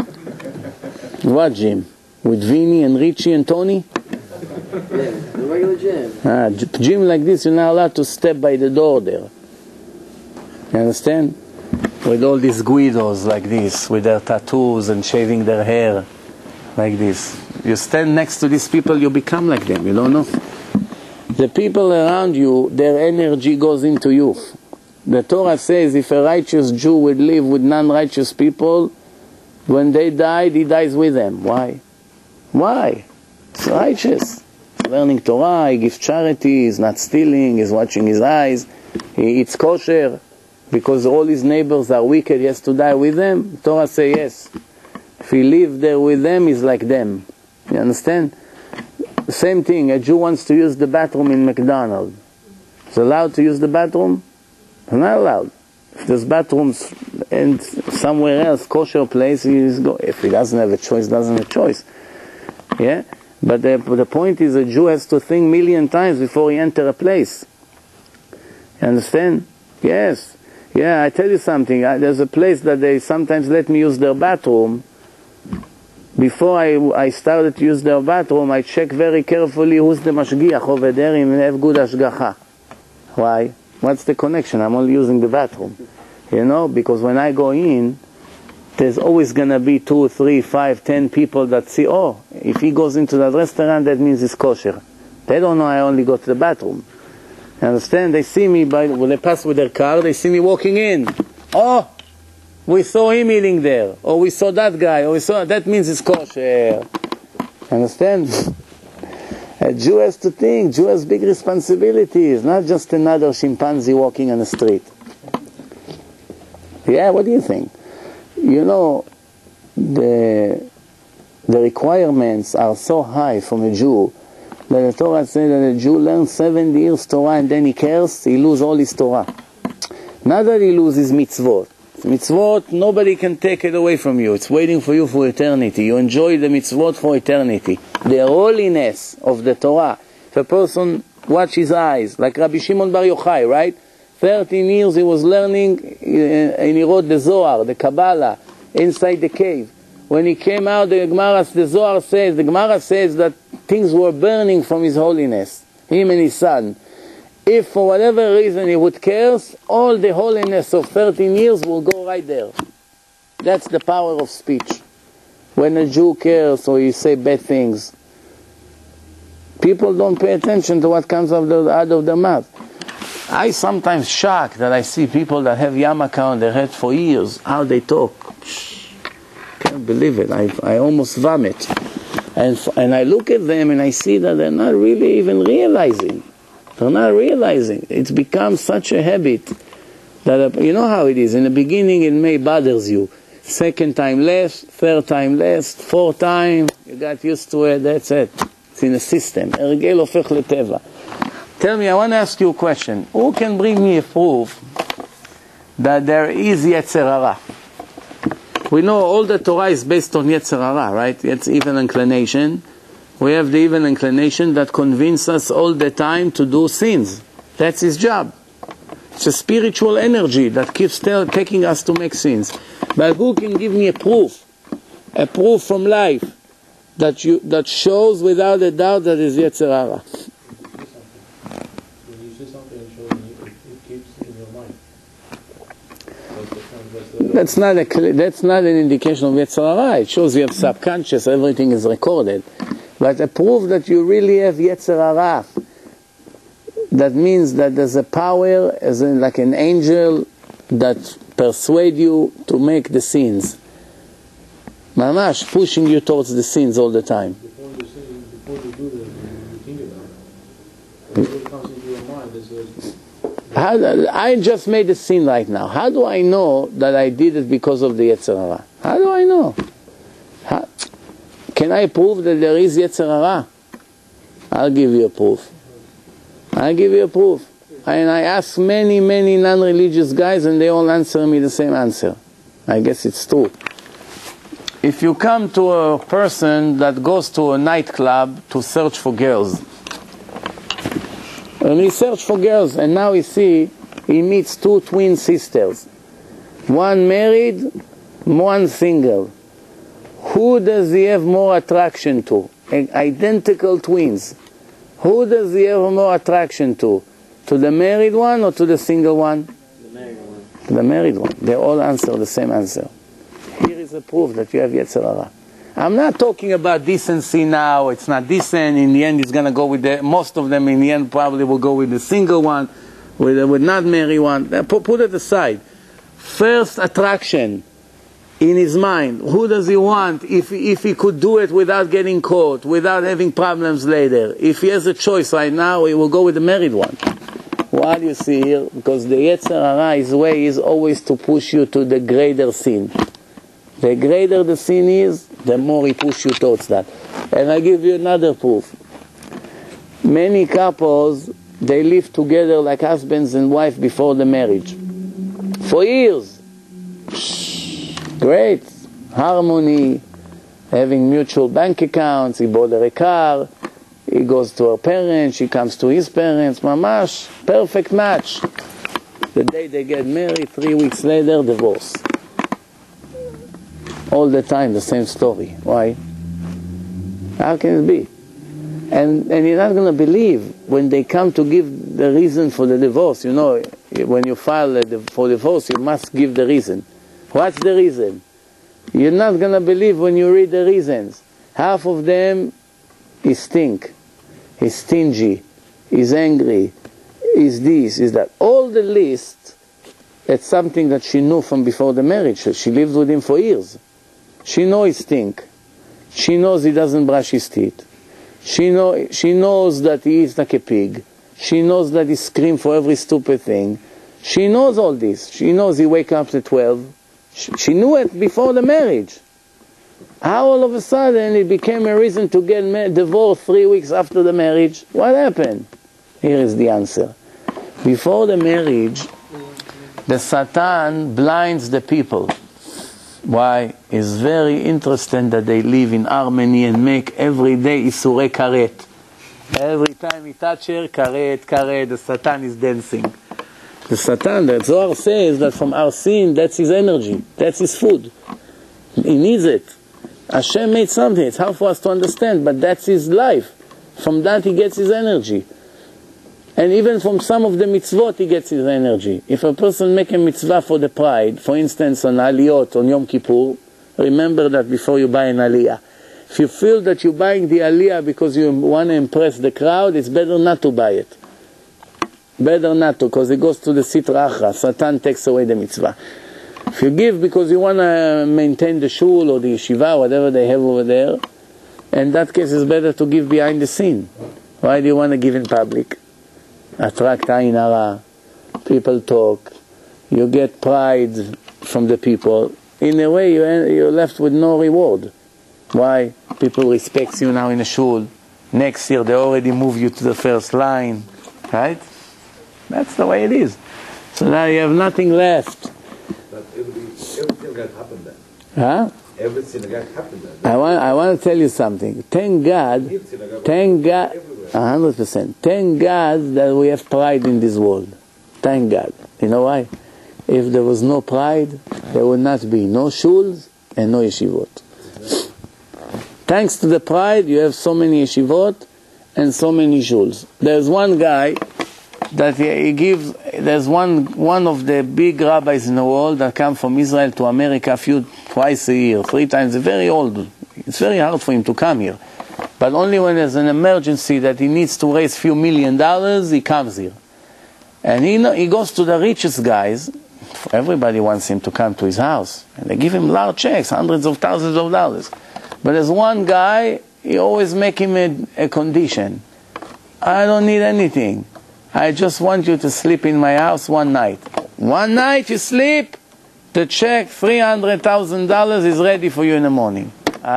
What gym? With Vinny and Richie and Tony? Yeah, the regular gym. Gym like this, you're not allowed to step by the door there. You understand? With all these Guidos like this, with their tattoos and shaving their hair like this. You stand next to these people, you become like them, you don't know? The people around you, their energy goes into you. The Torah says if a righteous Jew would live with non-righteous people, when they died, he dies with them. Why? Why? It's righteous. He's learning Torah, he gives charity, he's not stealing, he's watching his eyes, he eats kosher. Because all his neighbors are wicked, he has to die with them. Torah says yes. If he lives there with them, he's like them. You understand? Same thing, a Jew wants to use the bathroom in McDonald's. He's allowed to use the bathroom? He's not allowed. If there's bathrooms and somewhere else, kosher place, if he doesn't have a choice, doesn't have a choice. Yeah? But the point is, a Jew has to think 1,000,000 times before he enters a place. You understand? Yes. Yeah, I tell you something. There's a place that they sometimes let me use their bathroom. Before I started to use their bathroom, I check very carefully who's the mashgiach over there and have good ashgacha. Why? What's the connection? I'm only using the bathroom. You know, because when I go in, there's always going to be 2, 3, 5, 10 people that see, oh, if he goes into that restaurant, that means it's kosher. They don't know I only go to the bathroom. You understand? They see me, when they pass with their car, they see me walking in. Oh, we saw him eating there. Or we saw that guy. Or we saw, that means it's kosher. Understand? A Jew has to think. Jew has big responsibilities. Not just another chimpanzee walking on the street. Yeah, what do you think? You know, the requirements are so high from a Jew that the Torah says that a Jew learns 70 years Torah and then he cares, he loses all his Torah. Not that he loses mitzvot. Mitzvot, nobody can take it away from you. It's waiting for you for eternity. You enjoy the mitzvot for eternity. The holiness of the Torah. If a person watch his eyes, like Rabbi Shimon Bar Yochai, right? 13 years he was learning and he wrote the Zohar, the Kabbalah, inside the cave. When he came out, the Gemara says that things were burning from his holiness, him and his son. If for whatever reason he would curse, all the holiness of 13 years will go right there. That's the power of speech. When a Jew cares or you say bad things, people don't pay attention to what comes out of their mouth. I sometimes shocked that I see people that have yarmulke on their head for years, how they talk. Can't believe it. I almost vomit. And I look at them and I see that they're not really even realizing. They're not realizing. It's become such a habit that, you know how it is. In the beginning it may bothers you. Second time less, third time less, fourth time, you got used to it, that's it. It's in a system. הרגל הופך לטבע. Tell me, I want to ask you a question. Who can bring me a proof that there is Yetzer Hara? We know all the Torah is based on Yetzer Hara, right? It's evil inclination. We have the evil inclination that convinces us all the time to do sins. That's his job. It's a spiritual energy that keeps taking us to make sins. But who can give me a proof from life that shows without a doubt that is Yetzer Hara? When you say something and shows you, it keeps in your mind. That's not an indication of Yetzer Hara. It shows you have subconscious, everything is recorded. But a proof that you really have Yetzer Hara, that means that there's a power, as in like an angel, that persuade you to make the sins. Mamash, pushing you towards the sins all the time. Before you do that, you think about it. Whatever comes into your mind, I just made a sin right now. How do I know that I did it because of the Yetzer Hara? How do I know? Can I prove that there is Yetzer Hara? I'll give you a proof. And I ask many non-religious guys and they all answer me the same answer. I guess it's true. If you come to a person that goes to a nightclub to search for girls, and he searches for girls, and now he meets two twin sisters. One married, one single. Who does he have more attraction to? Identical twins. Who does he have more attraction to? To the married one or to the single one? The married one. The married one. They all answer the same answer. Here is a proof that you have Yetzer Hara. I'm not talking about decency now. It's not decent. In the end, it's going to go with most of them in the end probably will go with the single one, with not married one. Put it aside. First attraction in his mind. Who does he want if he could do it without getting caught, without having problems later? If he has a choice right now, he will go with the married one. Why do you see here? Because the Yetzer Hara, his way is always to push you to the greater sin. The greater the sin is, the more he pushes you towards that. And I give you another proof. Many couples, they live together like husbands and wife before the marriage. For years. Great. Harmony. Having mutual bank accounts. He bought her a car. He goes to her parents. She comes to his parents. Mamash. Perfect match. The day they get married, 3 weeks later, divorce. All the time, the same story. Why? How can it be? And you're not going to believe when they come to give the reason for the divorce. You know, when you file for divorce, you must give the reason. What's the reason? You're not going to believe when you read the reasons. Half of them is stink, is stingy, is angry, is this, is that. All the list, it's something that she knew from before the marriage. She lived with him for years. She knows he stink. She knows he doesn't brush his teeth. She knows that he eats like a pig. She knows that he screams for every stupid thing. She knows all this. She knows he wakes up at 12. She knew it before the marriage. How all of a sudden it became a reason to get divorced 3 weeks after the marriage? What happened? Here is the answer. Before the marriage, the Satan blinds the people. Why? He's very interested that they live in harmony and make every day Isurei Karet. Every time he touch her, Karet, the Satan is dancing. The Satan, the Zohar says that from our sin, that's his energy, that's his food. He needs it. Hashem made something, it's hard for us to understand, but that's his life. From that he gets his energy. And even from some of the mitzvot he gets his energy. If a person make a mitzvah for the pride, for instance on Aliyot, on Yom Kippur, remember that before you buy an Aliyah. If you feel that you're buying the Aliyah because you want to impress the crowd, it's better not to buy it. Better not to, because it goes to the Sitra Achra. Satan takes away the mitzvah. If you give because you want to maintain the shul or the yeshiva, whatever they have over there, in that case it's better to give behind the scene. Why do you want to give in public? Attract ayin hara. People talk. You get pride from the people. In a way you're left with no reward. Why? People respect you now in the shul. Next year they already move you to the first line. Right? That's the way it is. So now you have nothing left. But everything that happened then. Huh? Everything that happened then. I want to tell you something. Thank God, 100%. Thank God that we have pride in this world. Thank God. You know why? If there was no pride, there would not be no shuls and no yeshivot. Thanks to the pride, you have so many yeshivot and so many shuls. There's one guy that he gives, there's one of the big rabbis in the world that come from Israel to America twice a year, 3 times, very old. It's very hard for him to come here. But only when there's an emergency that he needs to raise few $1 million, he comes here. And he goes to the richest guys. Everybody wants him to come to his house. And they give him large checks, hundreds of thousands of dollars. But there's one guy, he always make him a condition. I don't need anything. I just want you to sleep in my house one night. One night you sleep, the check, $300,000 is ready for you in the morning.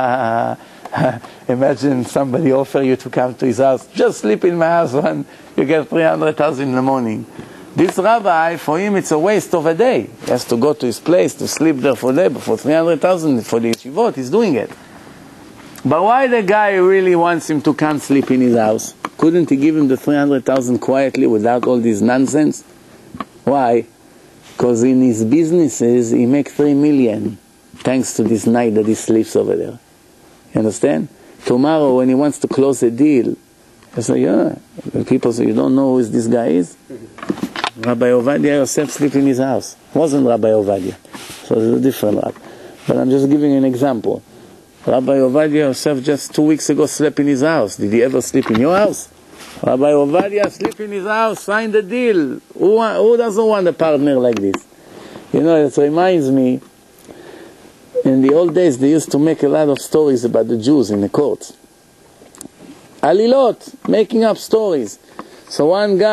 Imagine somebody offer you to come to his house. Just sleep in my house and you get $300,000 in the morning. This rabbi, for him it's a waste of a day. He has to go to his place to sleep there for a day, but for $300,000 for the yeshivot, he's doing it. But why the guy really wants him to come sleep in his house? Couldn't he give him the $300,000 quietly without all this nonsense? Why? Because in his businesses he makes $3 million thanks to this night that he sleeps over there. You understand? Tomorrow when he wants to close a deal, he say, yeah. People say, you don't know who this guy is? Rabbi Ovadia Yosef sleep in his house. Wasn't Rabbi Ovadia. So it's a different rabbi. But I'm just giving an example. Rabbi Ovadia Yosef just 2 weeks ago slept in his house. Did he ever sleep in your house? Rabbi Ovadia sleep in his house, signed the deal. Who doesn't want a partner like this? You know, it reminds me, in the old days they used to make a lot of stories about the Jews in the courts. Alilot, making up stories. So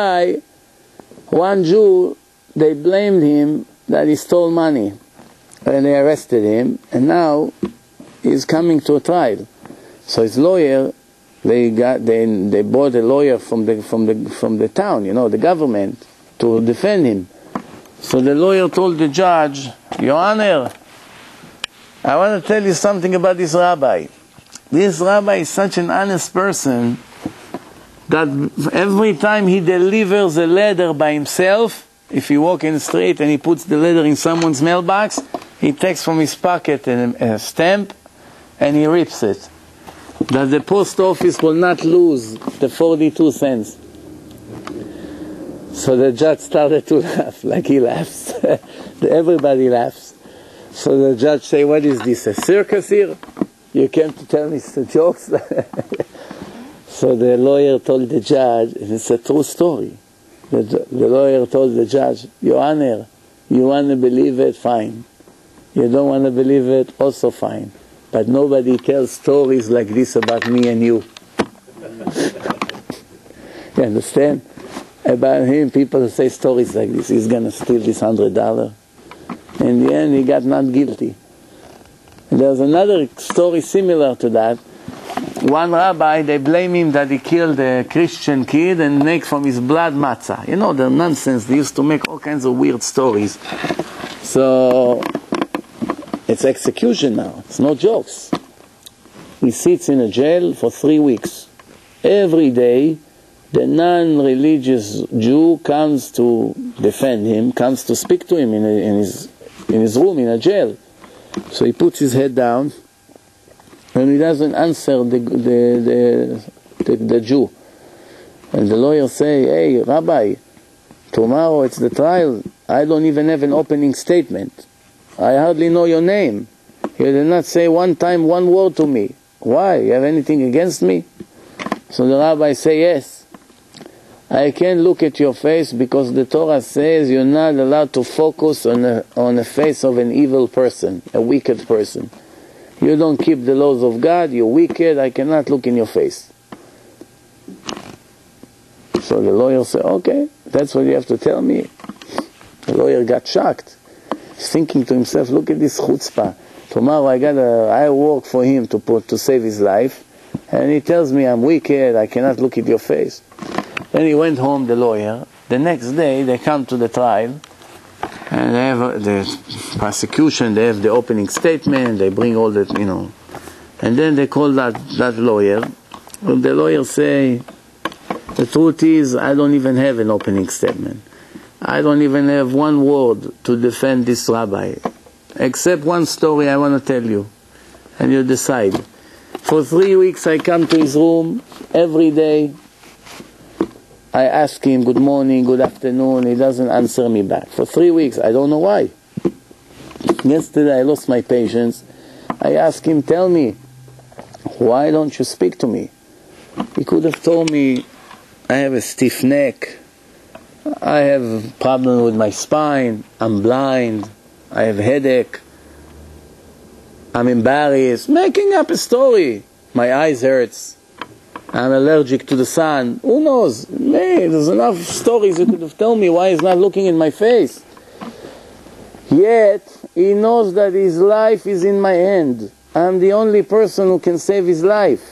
one Jew, they blamed him that he stole money. And they arrested him, and now he's coming to a trial. So his lawyer, they bought a lawyer from the town, you know, the government, to defend him. So the lawyer told the judge, Your Honor, I want to tell you something about this rabbi. This rabbi is such an honest person that every time he delivers a letter by himself, if he walks in the street and he puts the letter in someone's mailbox, he takes from his pocket a stamp and he rips it. That the post office will not lose the 42 cents. So the judge started to laugh, like he laughs. Everybody laughs. So the judge say, what is this, a circus here? You came to tell me jokes? So the lawyer told the judge, and it's a true story. The lawyer told the judge, Your Honor, you want to believe it? Fine. You don't want to believe it? Also fine. But nobody tells stories like this about me and you. You understand? About him, people say stories like this. He's going to steal this $100. In the end, he got not guilty. There's another story similar to that. One rabbi, they blame him that he killed a Christian kid and make from his blood matzah. You know, the nonsense. They used to make all kinds of weird stories. So, it's execution now. It's no jokes. He sits in a jail for 3 weeks. Every day, the non-religious Jew comes to defend him, comes to speak to him in his room, in a jail. So he puts his head down, and he doesn't answer the Jew. And the lawyer say, "Hey, Rabbi, tomorrow it's the trial. I don't even have an opening statement. I hardly know your name. You did not say one time one word to me. Why? You have anything against me?" So the rabbi say, "Yes. I can't look at your face because the Torah says you're not allowed to focus on the face of an evil person, a wicked person. You don't keep the laws of God, you're wicked, I cannot look in your face." So the lawyer said, "Okay, that's what you have to tell me." The lawyer got shocked. He's thinking to himself, look at this chutzpah. Tomorrow I work for him to save his life, and he tells me I'm wicked, I cannot look at your face. Then he went home, the lawyer. The next day they come to the trial, and they have the prosecution, they have the opening statement, they bring all that, and then they call that lawyer. And the lawyer say, "The truth is, I don't even have an opening statement. I don't even have one word to defend this rabbi, except one story I want to tell you, and you decide." For 3 weeks I come to his room every day. I ask him, "Good morning, good afternoon." He doesn't answer me back. For 3 weeks, I don't know why. Yesterday I lost my patience. I asked him, "Tell me, why don't you speak to me?" He could have told me, "I have a stiff neck, I have a problem with my spine, I'm blind, I have a headache, I'm embarrassed," making up a story. "My eyes hurts, I'm allergic to the sun." Who knows? Hey, there's enough stories you could have told me why he's not looking in my face. Yet, he knows that his life is in my hand. I'm the only person who can save his life.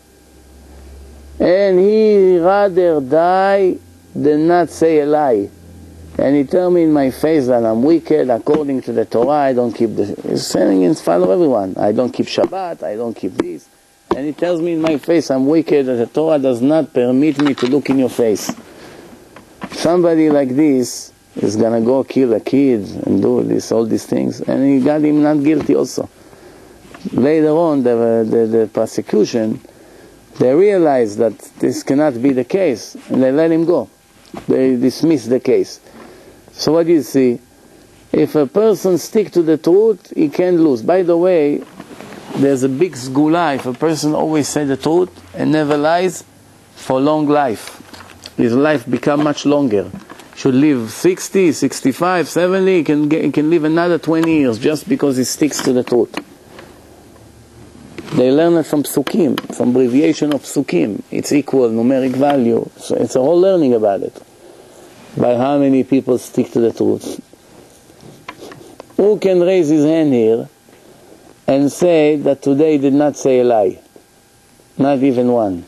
And he rather die than not say a lie. And he tell me in my face that I'm wicked, according to the Torah, I don't keep he's saying in front of everyone, I don't keep Shabbat, I don't keep this. And he tells me in my face I'm wicked, that the Torah does not permit me to look in your face. Somebody like this is gonna go kill a kid and do all these things, and he got him not guilty also. Later on, the prosecution, they realized that this cannot be the case, and they let him go. They dismiss the case. So what do you see? If a person sticks to the truth, he can't lose. By the way, there's a big sgula if a person always say the truth and never lies for long life. His life become much longer. Should live 60, 65, 70, he can live another 20 years just because he sticks to the truth. They learn it from psukim, from abbreviation of psukim. It's equal, numeric value. So it's a whole learning about it. By how many people stick to the truth. Who can raise his hand here and say that today he did not say a lie? Not even one.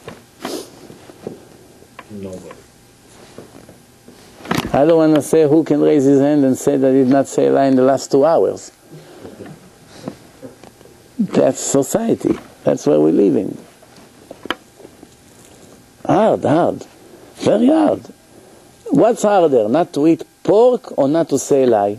Nobody. I don't want to say who can raise his hand and say that he did not say a lie in the last 2 hours. That's society. That's where we live in. Hard. Very hard. What's harder, not to eat pork or not to say a lie?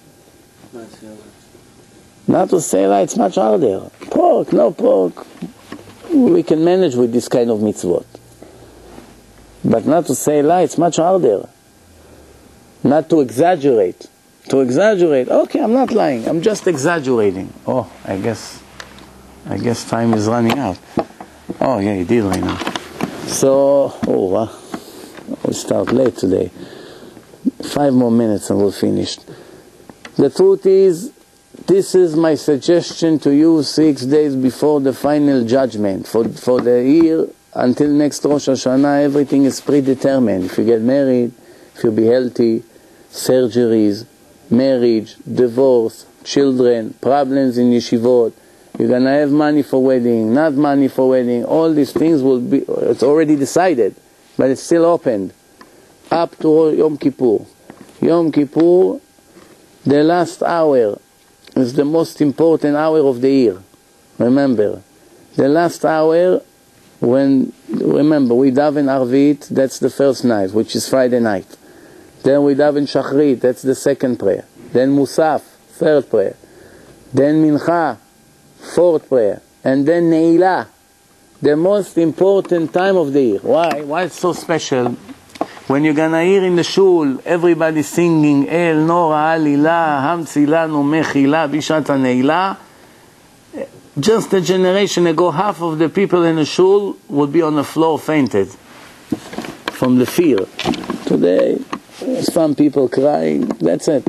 Not to say a lie, it's much harder. Pork, no pork, we can manage with this kind of mitzvot. But not to say a lie, it's much harder. Not to exaggerate. To exaggerate, okay, I'm not lying, I'm just exaggerating. Oh, I guess time is running out. Oh yeah, it did right now. So, we start late today. 5 more minutes and we'll finish. The truth is, this is my suggestion to you 6 days before the final judgment. For the year until next Rosh Hashanah, everything is predetermined. If you get married, if you be healthy, surgeries, marriage, divorce, children, problems in yeshivot. You're going to have money for wedding, not money for wedding. All these things will be, it's already decided, but it's still opened. Up to Yom Kippur. Yom Kippur, the last hour, is the most important hour of the year. Remember, the last hour, remember, we daven Arvit, that's the first night, which is Friday night. Then we daven Shachrit, that's the second prayer. Then Musaf, third prayer. Then Mincha, fourth prayer. And then Neilah, the most important time of the year. Why? Why it's so special? When you're gonna hear in the shul, everybody singing, El Nora Alila, Hamtzi Lanu Mechila, Bishat HaNeilah, just a generation ago, half of the people in the shul would be on the floor fainted from the fear. Today, some people crying, that's it.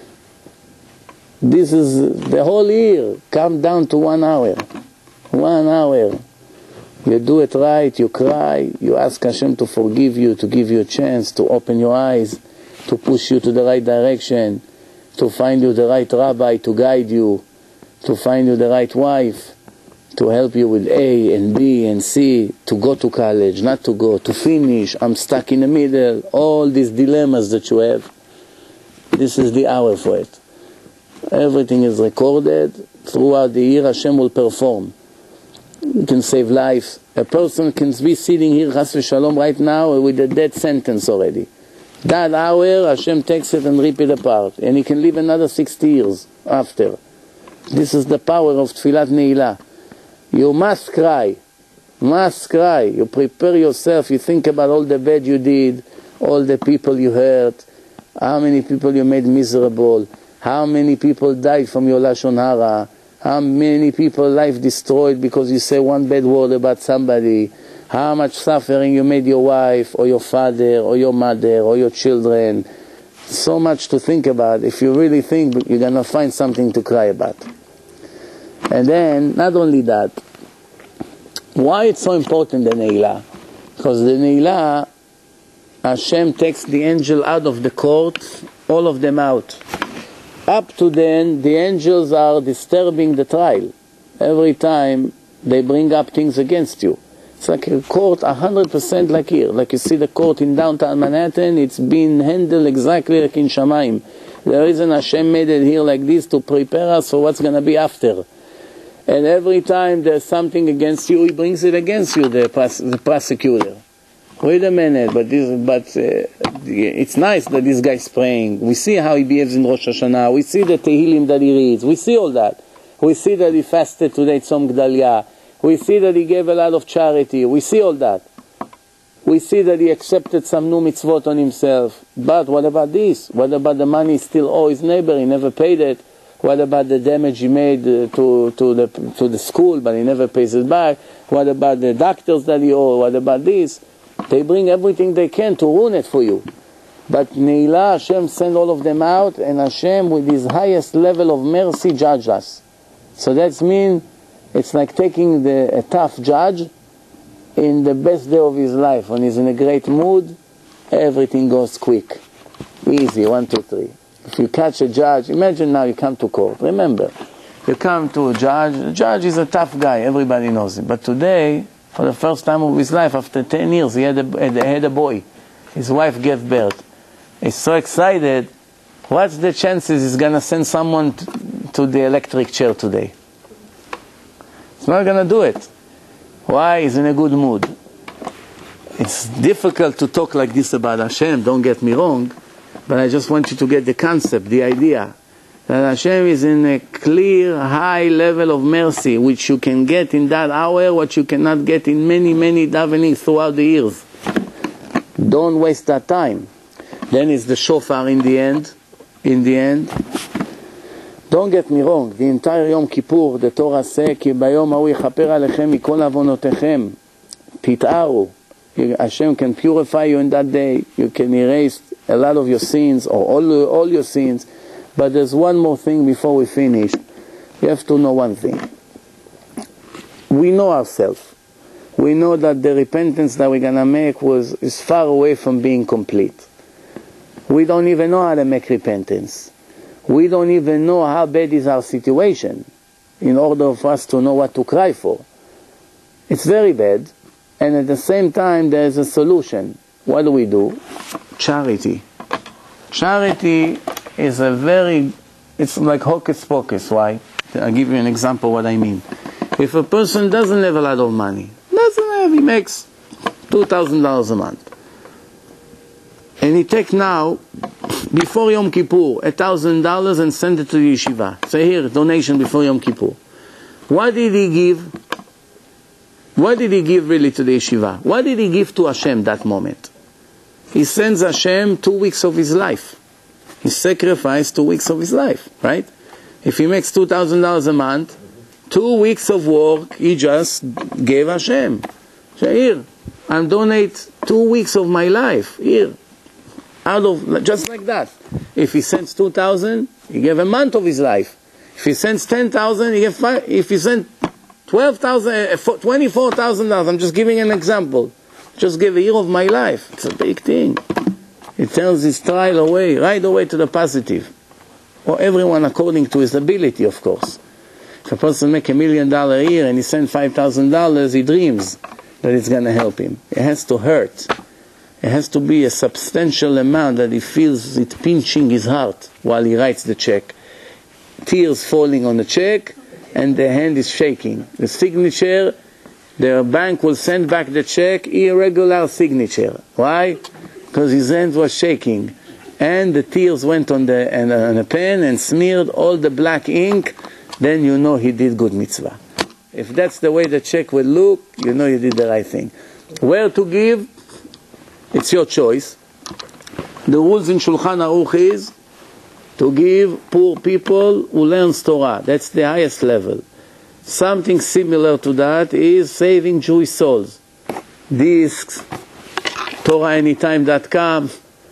This is the whole year, come down to 1 hour. 1 hour. You do it right, you cry, you ask Hashem to forgive you, to give you a chance, to open your eyes, to push you to the right direction, to find you the right rabbi to guide you, to find you the right wife, to help you with A and B and C, to go to college, not to go, to finish, I'm stuck in the middle, all these dilemmas that you have. This is the hour for it. Everything is recorded. Throughout the year, Hashem will perform. You can save lives. A person can be sitting here, Chas v'Shalom, right now with a dead sentence already. That hour, Hashem takes it and rip it apart. And he can live another 60 years after. This is the power of Tfilat Neilah. You must cry. Must cry. You prepare yourself. You think about all the bad you did, all the people you hurt, how many people you made miserable, how many people died from your Lashon Hara, how many people life destroyed because you say one bad word about somebody, how much suffering you made your wife or your father or your mother or your children. So much to think about. If you really think, you're going to find something to cry about. And then, not only that, why it's so important, the Neilah? Because the Neilah, Hashem takes the angel out of the court, all of them out. Up to then, the angels are disturbing the trial. Every time they bring up things against you. It's like a court 100% like here. Like you see the court in downtown Manhattan, it's been handled exactly like in Shamayim. The reason Hashem made it here like this to prepare us for what's going to be after. And every time there's something against you, he brings it against you, the prosecutor. Wait a minute, but it's nice that this guy's praying. We see how he behaves in Rosh Hashanah. We see the Tehillim that he reads. We see all that. We see that he fasted today Tzom Gedalia. We see that he gave a lot of charity. We see all that. We see that he accepted some new mitzvot on himself. But what about this? What about the money he still owes his neighbor? He never paid it. What about the damage he made to the school, but he never pays it back? What about the doctors that he owes? What about this? They bring everything they can to ruin it for you. But Neilah, Hashem send all of them out, and Hashem, with His highest level of mercy, judge us. So that means it's like taking a tough judge in the best day of his life. When he's in a great mood, everything goes quick. Easy, 1, 2, 3. If you catch a judge, imagine now you come to court. Remember, you come to a judge. The judge is a tough guy, everybody knows it. But today, for the first time of his life, after 10 years, he had a boy. His wife gave birth. He's so excited. What's the chances he's going to send someone to the electric chair today? He's not going to do it. Why? He's in a good mood. It's difficult to talk like this about Hashem, don't get me wrong, but I just want you to get the concept, the idea. That Hashem is in a clear, high level of mercy, which you can get in that hour, what you cannot get in many, many davenings throughout the years. Don't waste that time. Then it's the shofar in the end. Don't get me wrong, the entire Yom Kippur, the Torah says, כי ביום ההוא יכפר עליכם מכל עוונותיכם, תתארו. Hashem can purify you in that day. You can erase a lot of your sins, or all your sins. But there's one more thing before we finish. You have to know one thing. We know ourselves. We know that the repentance that we're going to make is far away from being complete. We don't even know how to make repentance. we don't even know how bad is our situation in order for us to know what to cry for. It's very bad, and at the same time there is a solution. What do? Charity. Charity is it's like hocus pocus. Why? I'll give you an example what I mean. If a person doesn't have a lot of money, he makes $2,000 a month, and he take now, before Yom Kippur, $1,000 and send it to the yeshiva. Say here, donation before Yom Kippur. What did he give? What did he give really to the yeshiva? What did he give to Hashem that moment? He sends Hashem 2 weeks of his life. He sacrificed 2 weeks of his life, right? If he makes $2,000 a month, 2 weeks of work he just gave Hashem. Say here, I'm donate 2 weeks of my life. Here. Out of, just like that. If he sends 2,000, he gave a month of his life. If he sends 10,000, he gave 5. If he sends 12,000, $24,000, I'm just giving an example. Just give a year of my life. It's a big thing. It turns his trial away, right away to the positive. Or everyone according to his ability, of course. If a person make $1 million a year and he sends $5,000, he dreams that it's going to help him. It has to hurt. It has to be a substantial amount that he feels it pinching his heart while he writes the check. Tears falling on the check, and the hand is shaking. The signature, the bank will send back the check, irregular signature. Why? Because his hand was shaking. And the tears went on the pen and smeared all the black ink. Then you know he did good mitzvah. If that's the way the check will look, you know you did the right thing. Where to give? It's your choice. The rules in Shulchan Aruch is to give poor people who learn Torah. That's the highest level. Something similar to that is saving Jewish souls. Discs, TorahAnytime.com,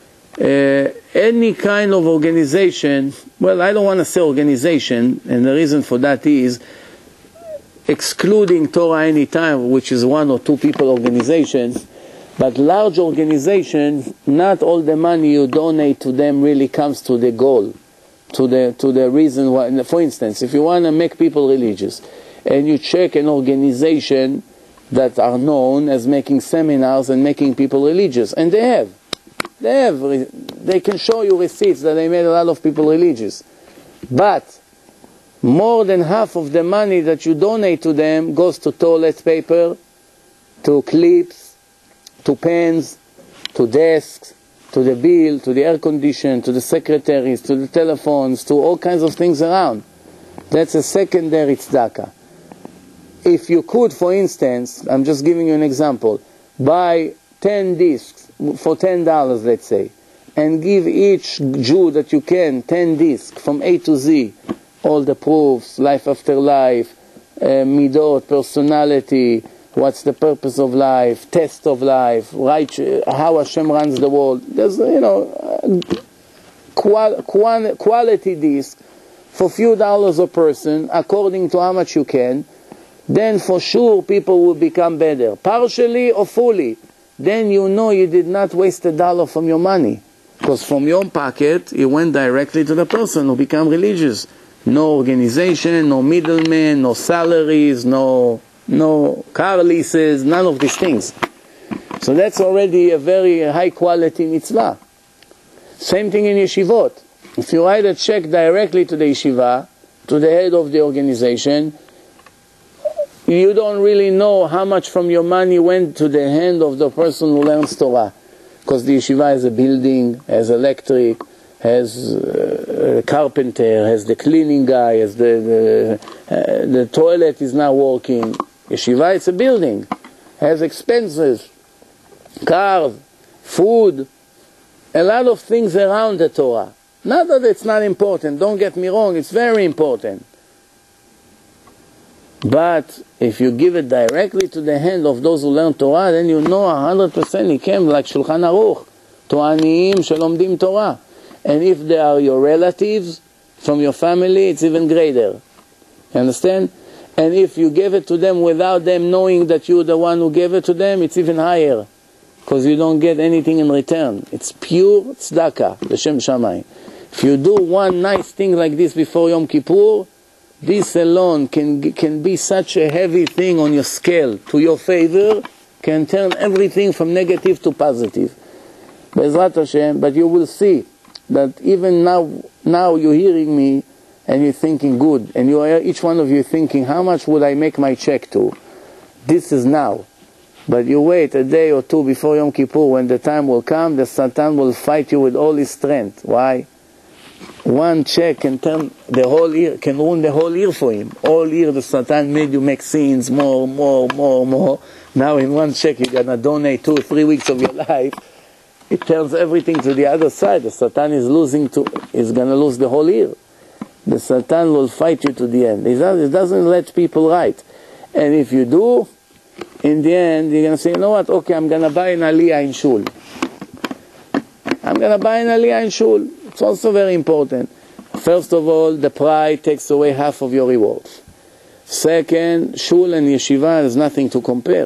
any kind of organization. Well, I don't want to say organization, and the reason for that is excluding Torah Anytime, which is 1 or 2 people organizations. But large organizations, not all the money you donate to them really comes to the goal, to the reason why. For instance, if you want to make people religious, and you check an organization that are known as making seminars and making people religious, and they can show you receipts that they made a lot of people religious. But more than half of the money that you donate to them goes to toilet paper, to clips, to pens, to desks, to the bill, to the air condition, to the secretaries, to the telephones, to all kinds of things around. That's a secondary tzedakah. If you could, for instance, I'm just giving you an example, buy 10 discs for $10, let's say, and give each Jew that you can 10 discs from A to Z, all the proofs, life after life, midot, personality, what's the purpose of life, test of life, right, how Hashem runs the world. There's, quality disc for few dollars a person, according to how much you can. Then for sure people will become better, partially or fully. Then you know you did not waste $1 from your money, because from your pocket it went directly to the person who became religious. No organization, no middleman, no salaries, no car leases, none of these things. So that's already a very high quality mitzvah. Same thing in yeshivot. If you write a check directly to the yeshiva, to the head of the organization, you don't really know how much from your money went to the hand of the person who learns Torah. Because the yeshiva has a building, has electric, has a carpenter, has the cleaning guy, has the toilet is not working. Yeshiva, it's a building, has expenses, cars, food, a lot of things around the Torah. Not that it's not important, don't get me wrong, it's very important. But if you give it directly to the hand of those who learn Torah, then you know 100% it came like Shulchan Aruch, to aniyim shelomdim Torah. And if they are your relatives from your family, it's even greater. You understand? And if you gave it to them without them knowing that you're the one who gave it to them, it's even higher. Because you don't get anything in return. It's pure tzedakah, l'shem shamayim. If you do one nice thing like this before Yom Kippur, this alone can be such a heavy thing on your scale to your favor, can turn everything from negative to positive. Be'ezrat Hashem, but you will see that even now you're hearing me and you're thinking good, and each one of you thinking, how much would I make my check to? This is now. But you wait a day or two before Yom Kippur, when the time will come, the Satan will fight you with all his strength. Why? One check can turn the whole year, can ruin the whole year for him. All year the Satan made you make sins, more. Now in one check you're going to donate 2 or 3 weeks of your life. It turns everything to the other side. The Satan is going to lose the whole year. The Satan will fight you to the end. It doesn't let people write. And if you do, in the end, you're going to say, you know what, okay, I'm going to buy an aliyah in shul. It's also very important. First of all, the pride takes away half of your rewards. Second, shul and yeshiva is nothing to compare.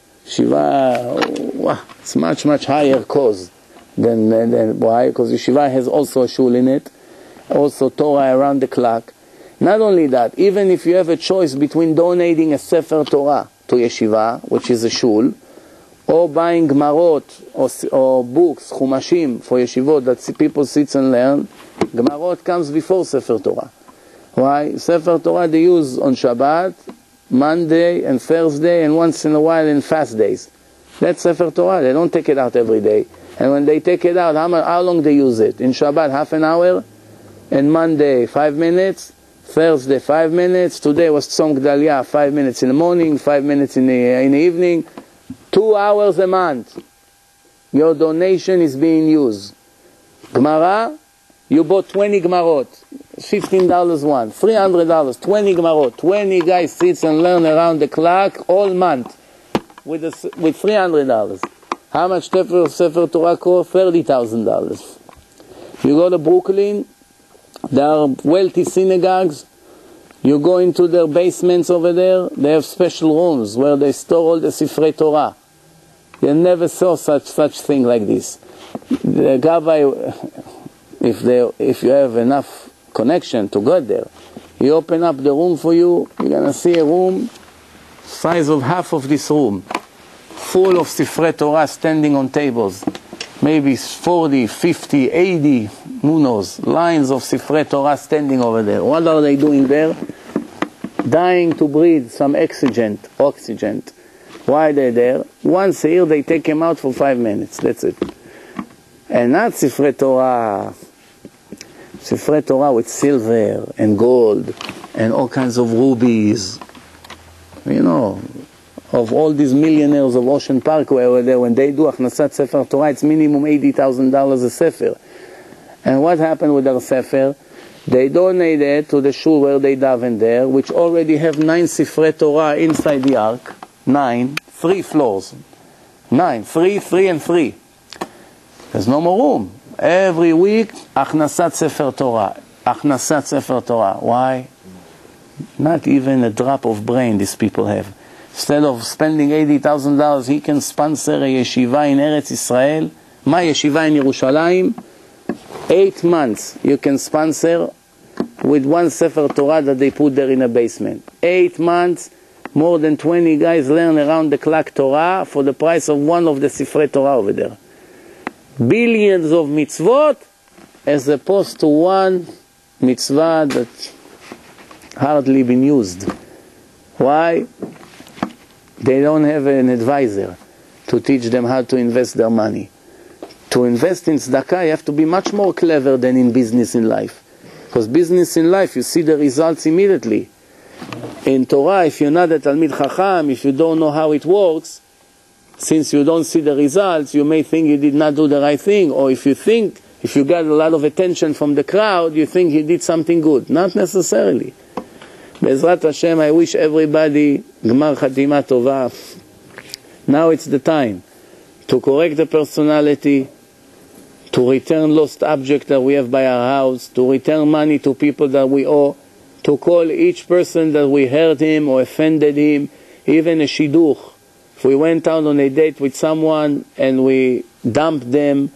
Yeshiva, it's much, much higher cause than why? Because yeshiva has also a shul in it, also Torah around the clock. Not only that, even if you have a choice between donating a Sefer Torah to yeshiva, which is a shul, or buying Gemarot or books, Chumashim for yeshivot that people sit and learn, Gemarot comes before Sefer Torah. Why? Sefer Torah they use on Shabbat, Monday and Thursday, and once in a while in fast days. That's Sefer Torah. They don't take it out every day. And when they take it out, how long they use it? In Shabbat, half an hour, and Monday, 5 minutes, Thursday, 5 minutes. Today was Tzom Gedalia, 5 minutes in the morning, 5 minutes in the evening. 2 hours a month. Your donation is being used. Gemara, you bought 20 Gemarot, $15 one, $300, 20 Gemarot. 20 guys sits and learn around the clock all month with $300. How much Sefer Torah cost? $30,000. You go to Brooklyn, there are wealthy synagogues. You go into their basements over there, they have special rooms where they store all the Sifrei Torah. You never saw such thing like this. The Gabbai, if you have enough connection to go there, he open up the room for you, you're going to see a room size of half of this room, full of Sifrei Torah standing on tables. Maybe 40, 50, 80, who knows, lines of Sifrei Torah standing over there. What are they doing there? Dying to breathe some oxygen. Why are they there? Once a year they take him out for 5 minutes, that's it. And not Sifrei Torah with silver and gold and all kinds of rubies. You know, of all these millionaires of Ocean Parkway over there, when they do Achnasat Sefer Torah, it's minimum $80,000 a Sefer. And what happened with their Sefer? They donate it to the shul where they daven there, which already have 9 Sifrei Torah inside the ark. 9, 3 floors. 9, 3, 3 and 3. There's no more room. Every week, Achnasat Sefer Torah. Achnasat Sefer Torah. Why? Not even a drop of brain these people have. Instead of spending $80,000, he can sponsor a yeshiva in Eretz Israel. My yeshiva in Yerushalayim, 8 months you can sponsor with 1 Sefer Torah that they put there in a basement. 8 months, more than 20 guys learn around the clock Torah for the price of 1 of the Sifrei Torah over there. Billions of mitzvot as opposed to 1 mitzvah that hardly been used. Why? They don't have an advisor to teach them how to invest their money. To invest in tzedakah, you have to be much more clever than in business in life. Because business in life, you see the results immediately. In Torah, if you're not a Talmid Chacham, if you don't know how it works, since you don't see the results, you may think you did not do the right thing. Or if you got a lot of attention from the crowd, you think you did something good. Not necessarily. Be'ezrat Hashem, I wish everybody Gmar Chatima Tova. Now it's the time to correct the personality, to return lost objects that we have by our house, to return money to people that we owe, to call each person that we hurt him or offended him, even a shidduch. If we went out on a date with someone and we dumped them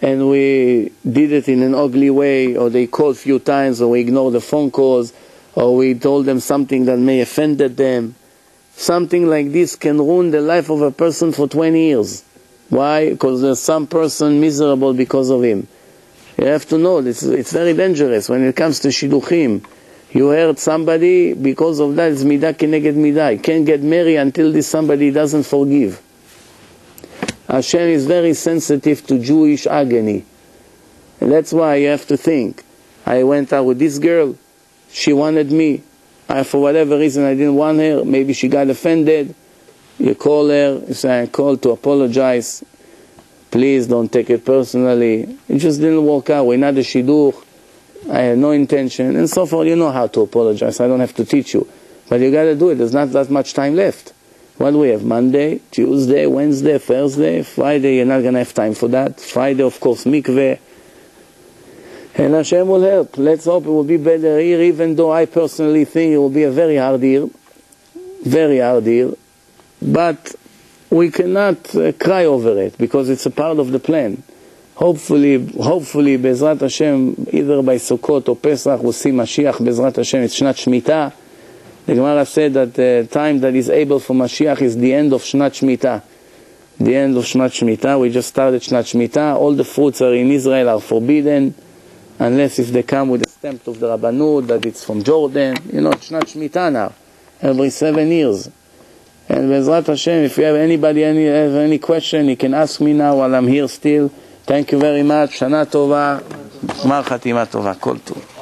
and we did it in an ugly way, or they called a few times, or we ignored the phone calls, or we told them something that may offended them. Something like this can ruin the life of a person for 20 years. Why? Because there's some person miserable because of him. You have to know, it's very dangerous when it comes to shidduchim. You hurt somebody, because of that it's midah keneged midah. You can't get married until this somebody doesn't forgive. Hashem is very sensitive to Jewish agony. And that's why you have to think. I went out with this girl, she wanted me. For whatever reason I didn't want her, maybe she got offended. You call her, you say, I called to apologize. Please don't take it personally. It just didn't work out. We're not a shidduch. I had no intention. And so forth, you know how to apologize. I don't have to teach you. But you got to do it. There's not that much time left. What do we have? Monday, Tuesday, Wednesday, Thursday, Friday, you're not going to have time for that. Friday, of course, mikveh. And Hashem will help. Let's hope it will be better here, even though I personally think it will be a very hard year. Very hard year. But we cannot cry over it, because it's a part of the plan. Hopefully, Bezrat Hashem, either by Sukkot or Pesach, we'll see Mashiach, Bezrat Hashem. It's Shnat Shemitah. The Gemara said that the time that is able for Mashiach is the end of Shnat Shemitah. The end of Shnat Shemitah. We just started Shnat Shemitah. All the fruits are in Israel are forbidden, unless if they come with a stamp of the Rabbanut that it's from Jordan. You know, it's Shnat Shemitah now, every 7 years. And Bezrat Hashem, if you have anybody have any question, you can ask me now while I'm here still. Thank you very much. Shana Tova. Gmar Chatima Tova. Kol Tov.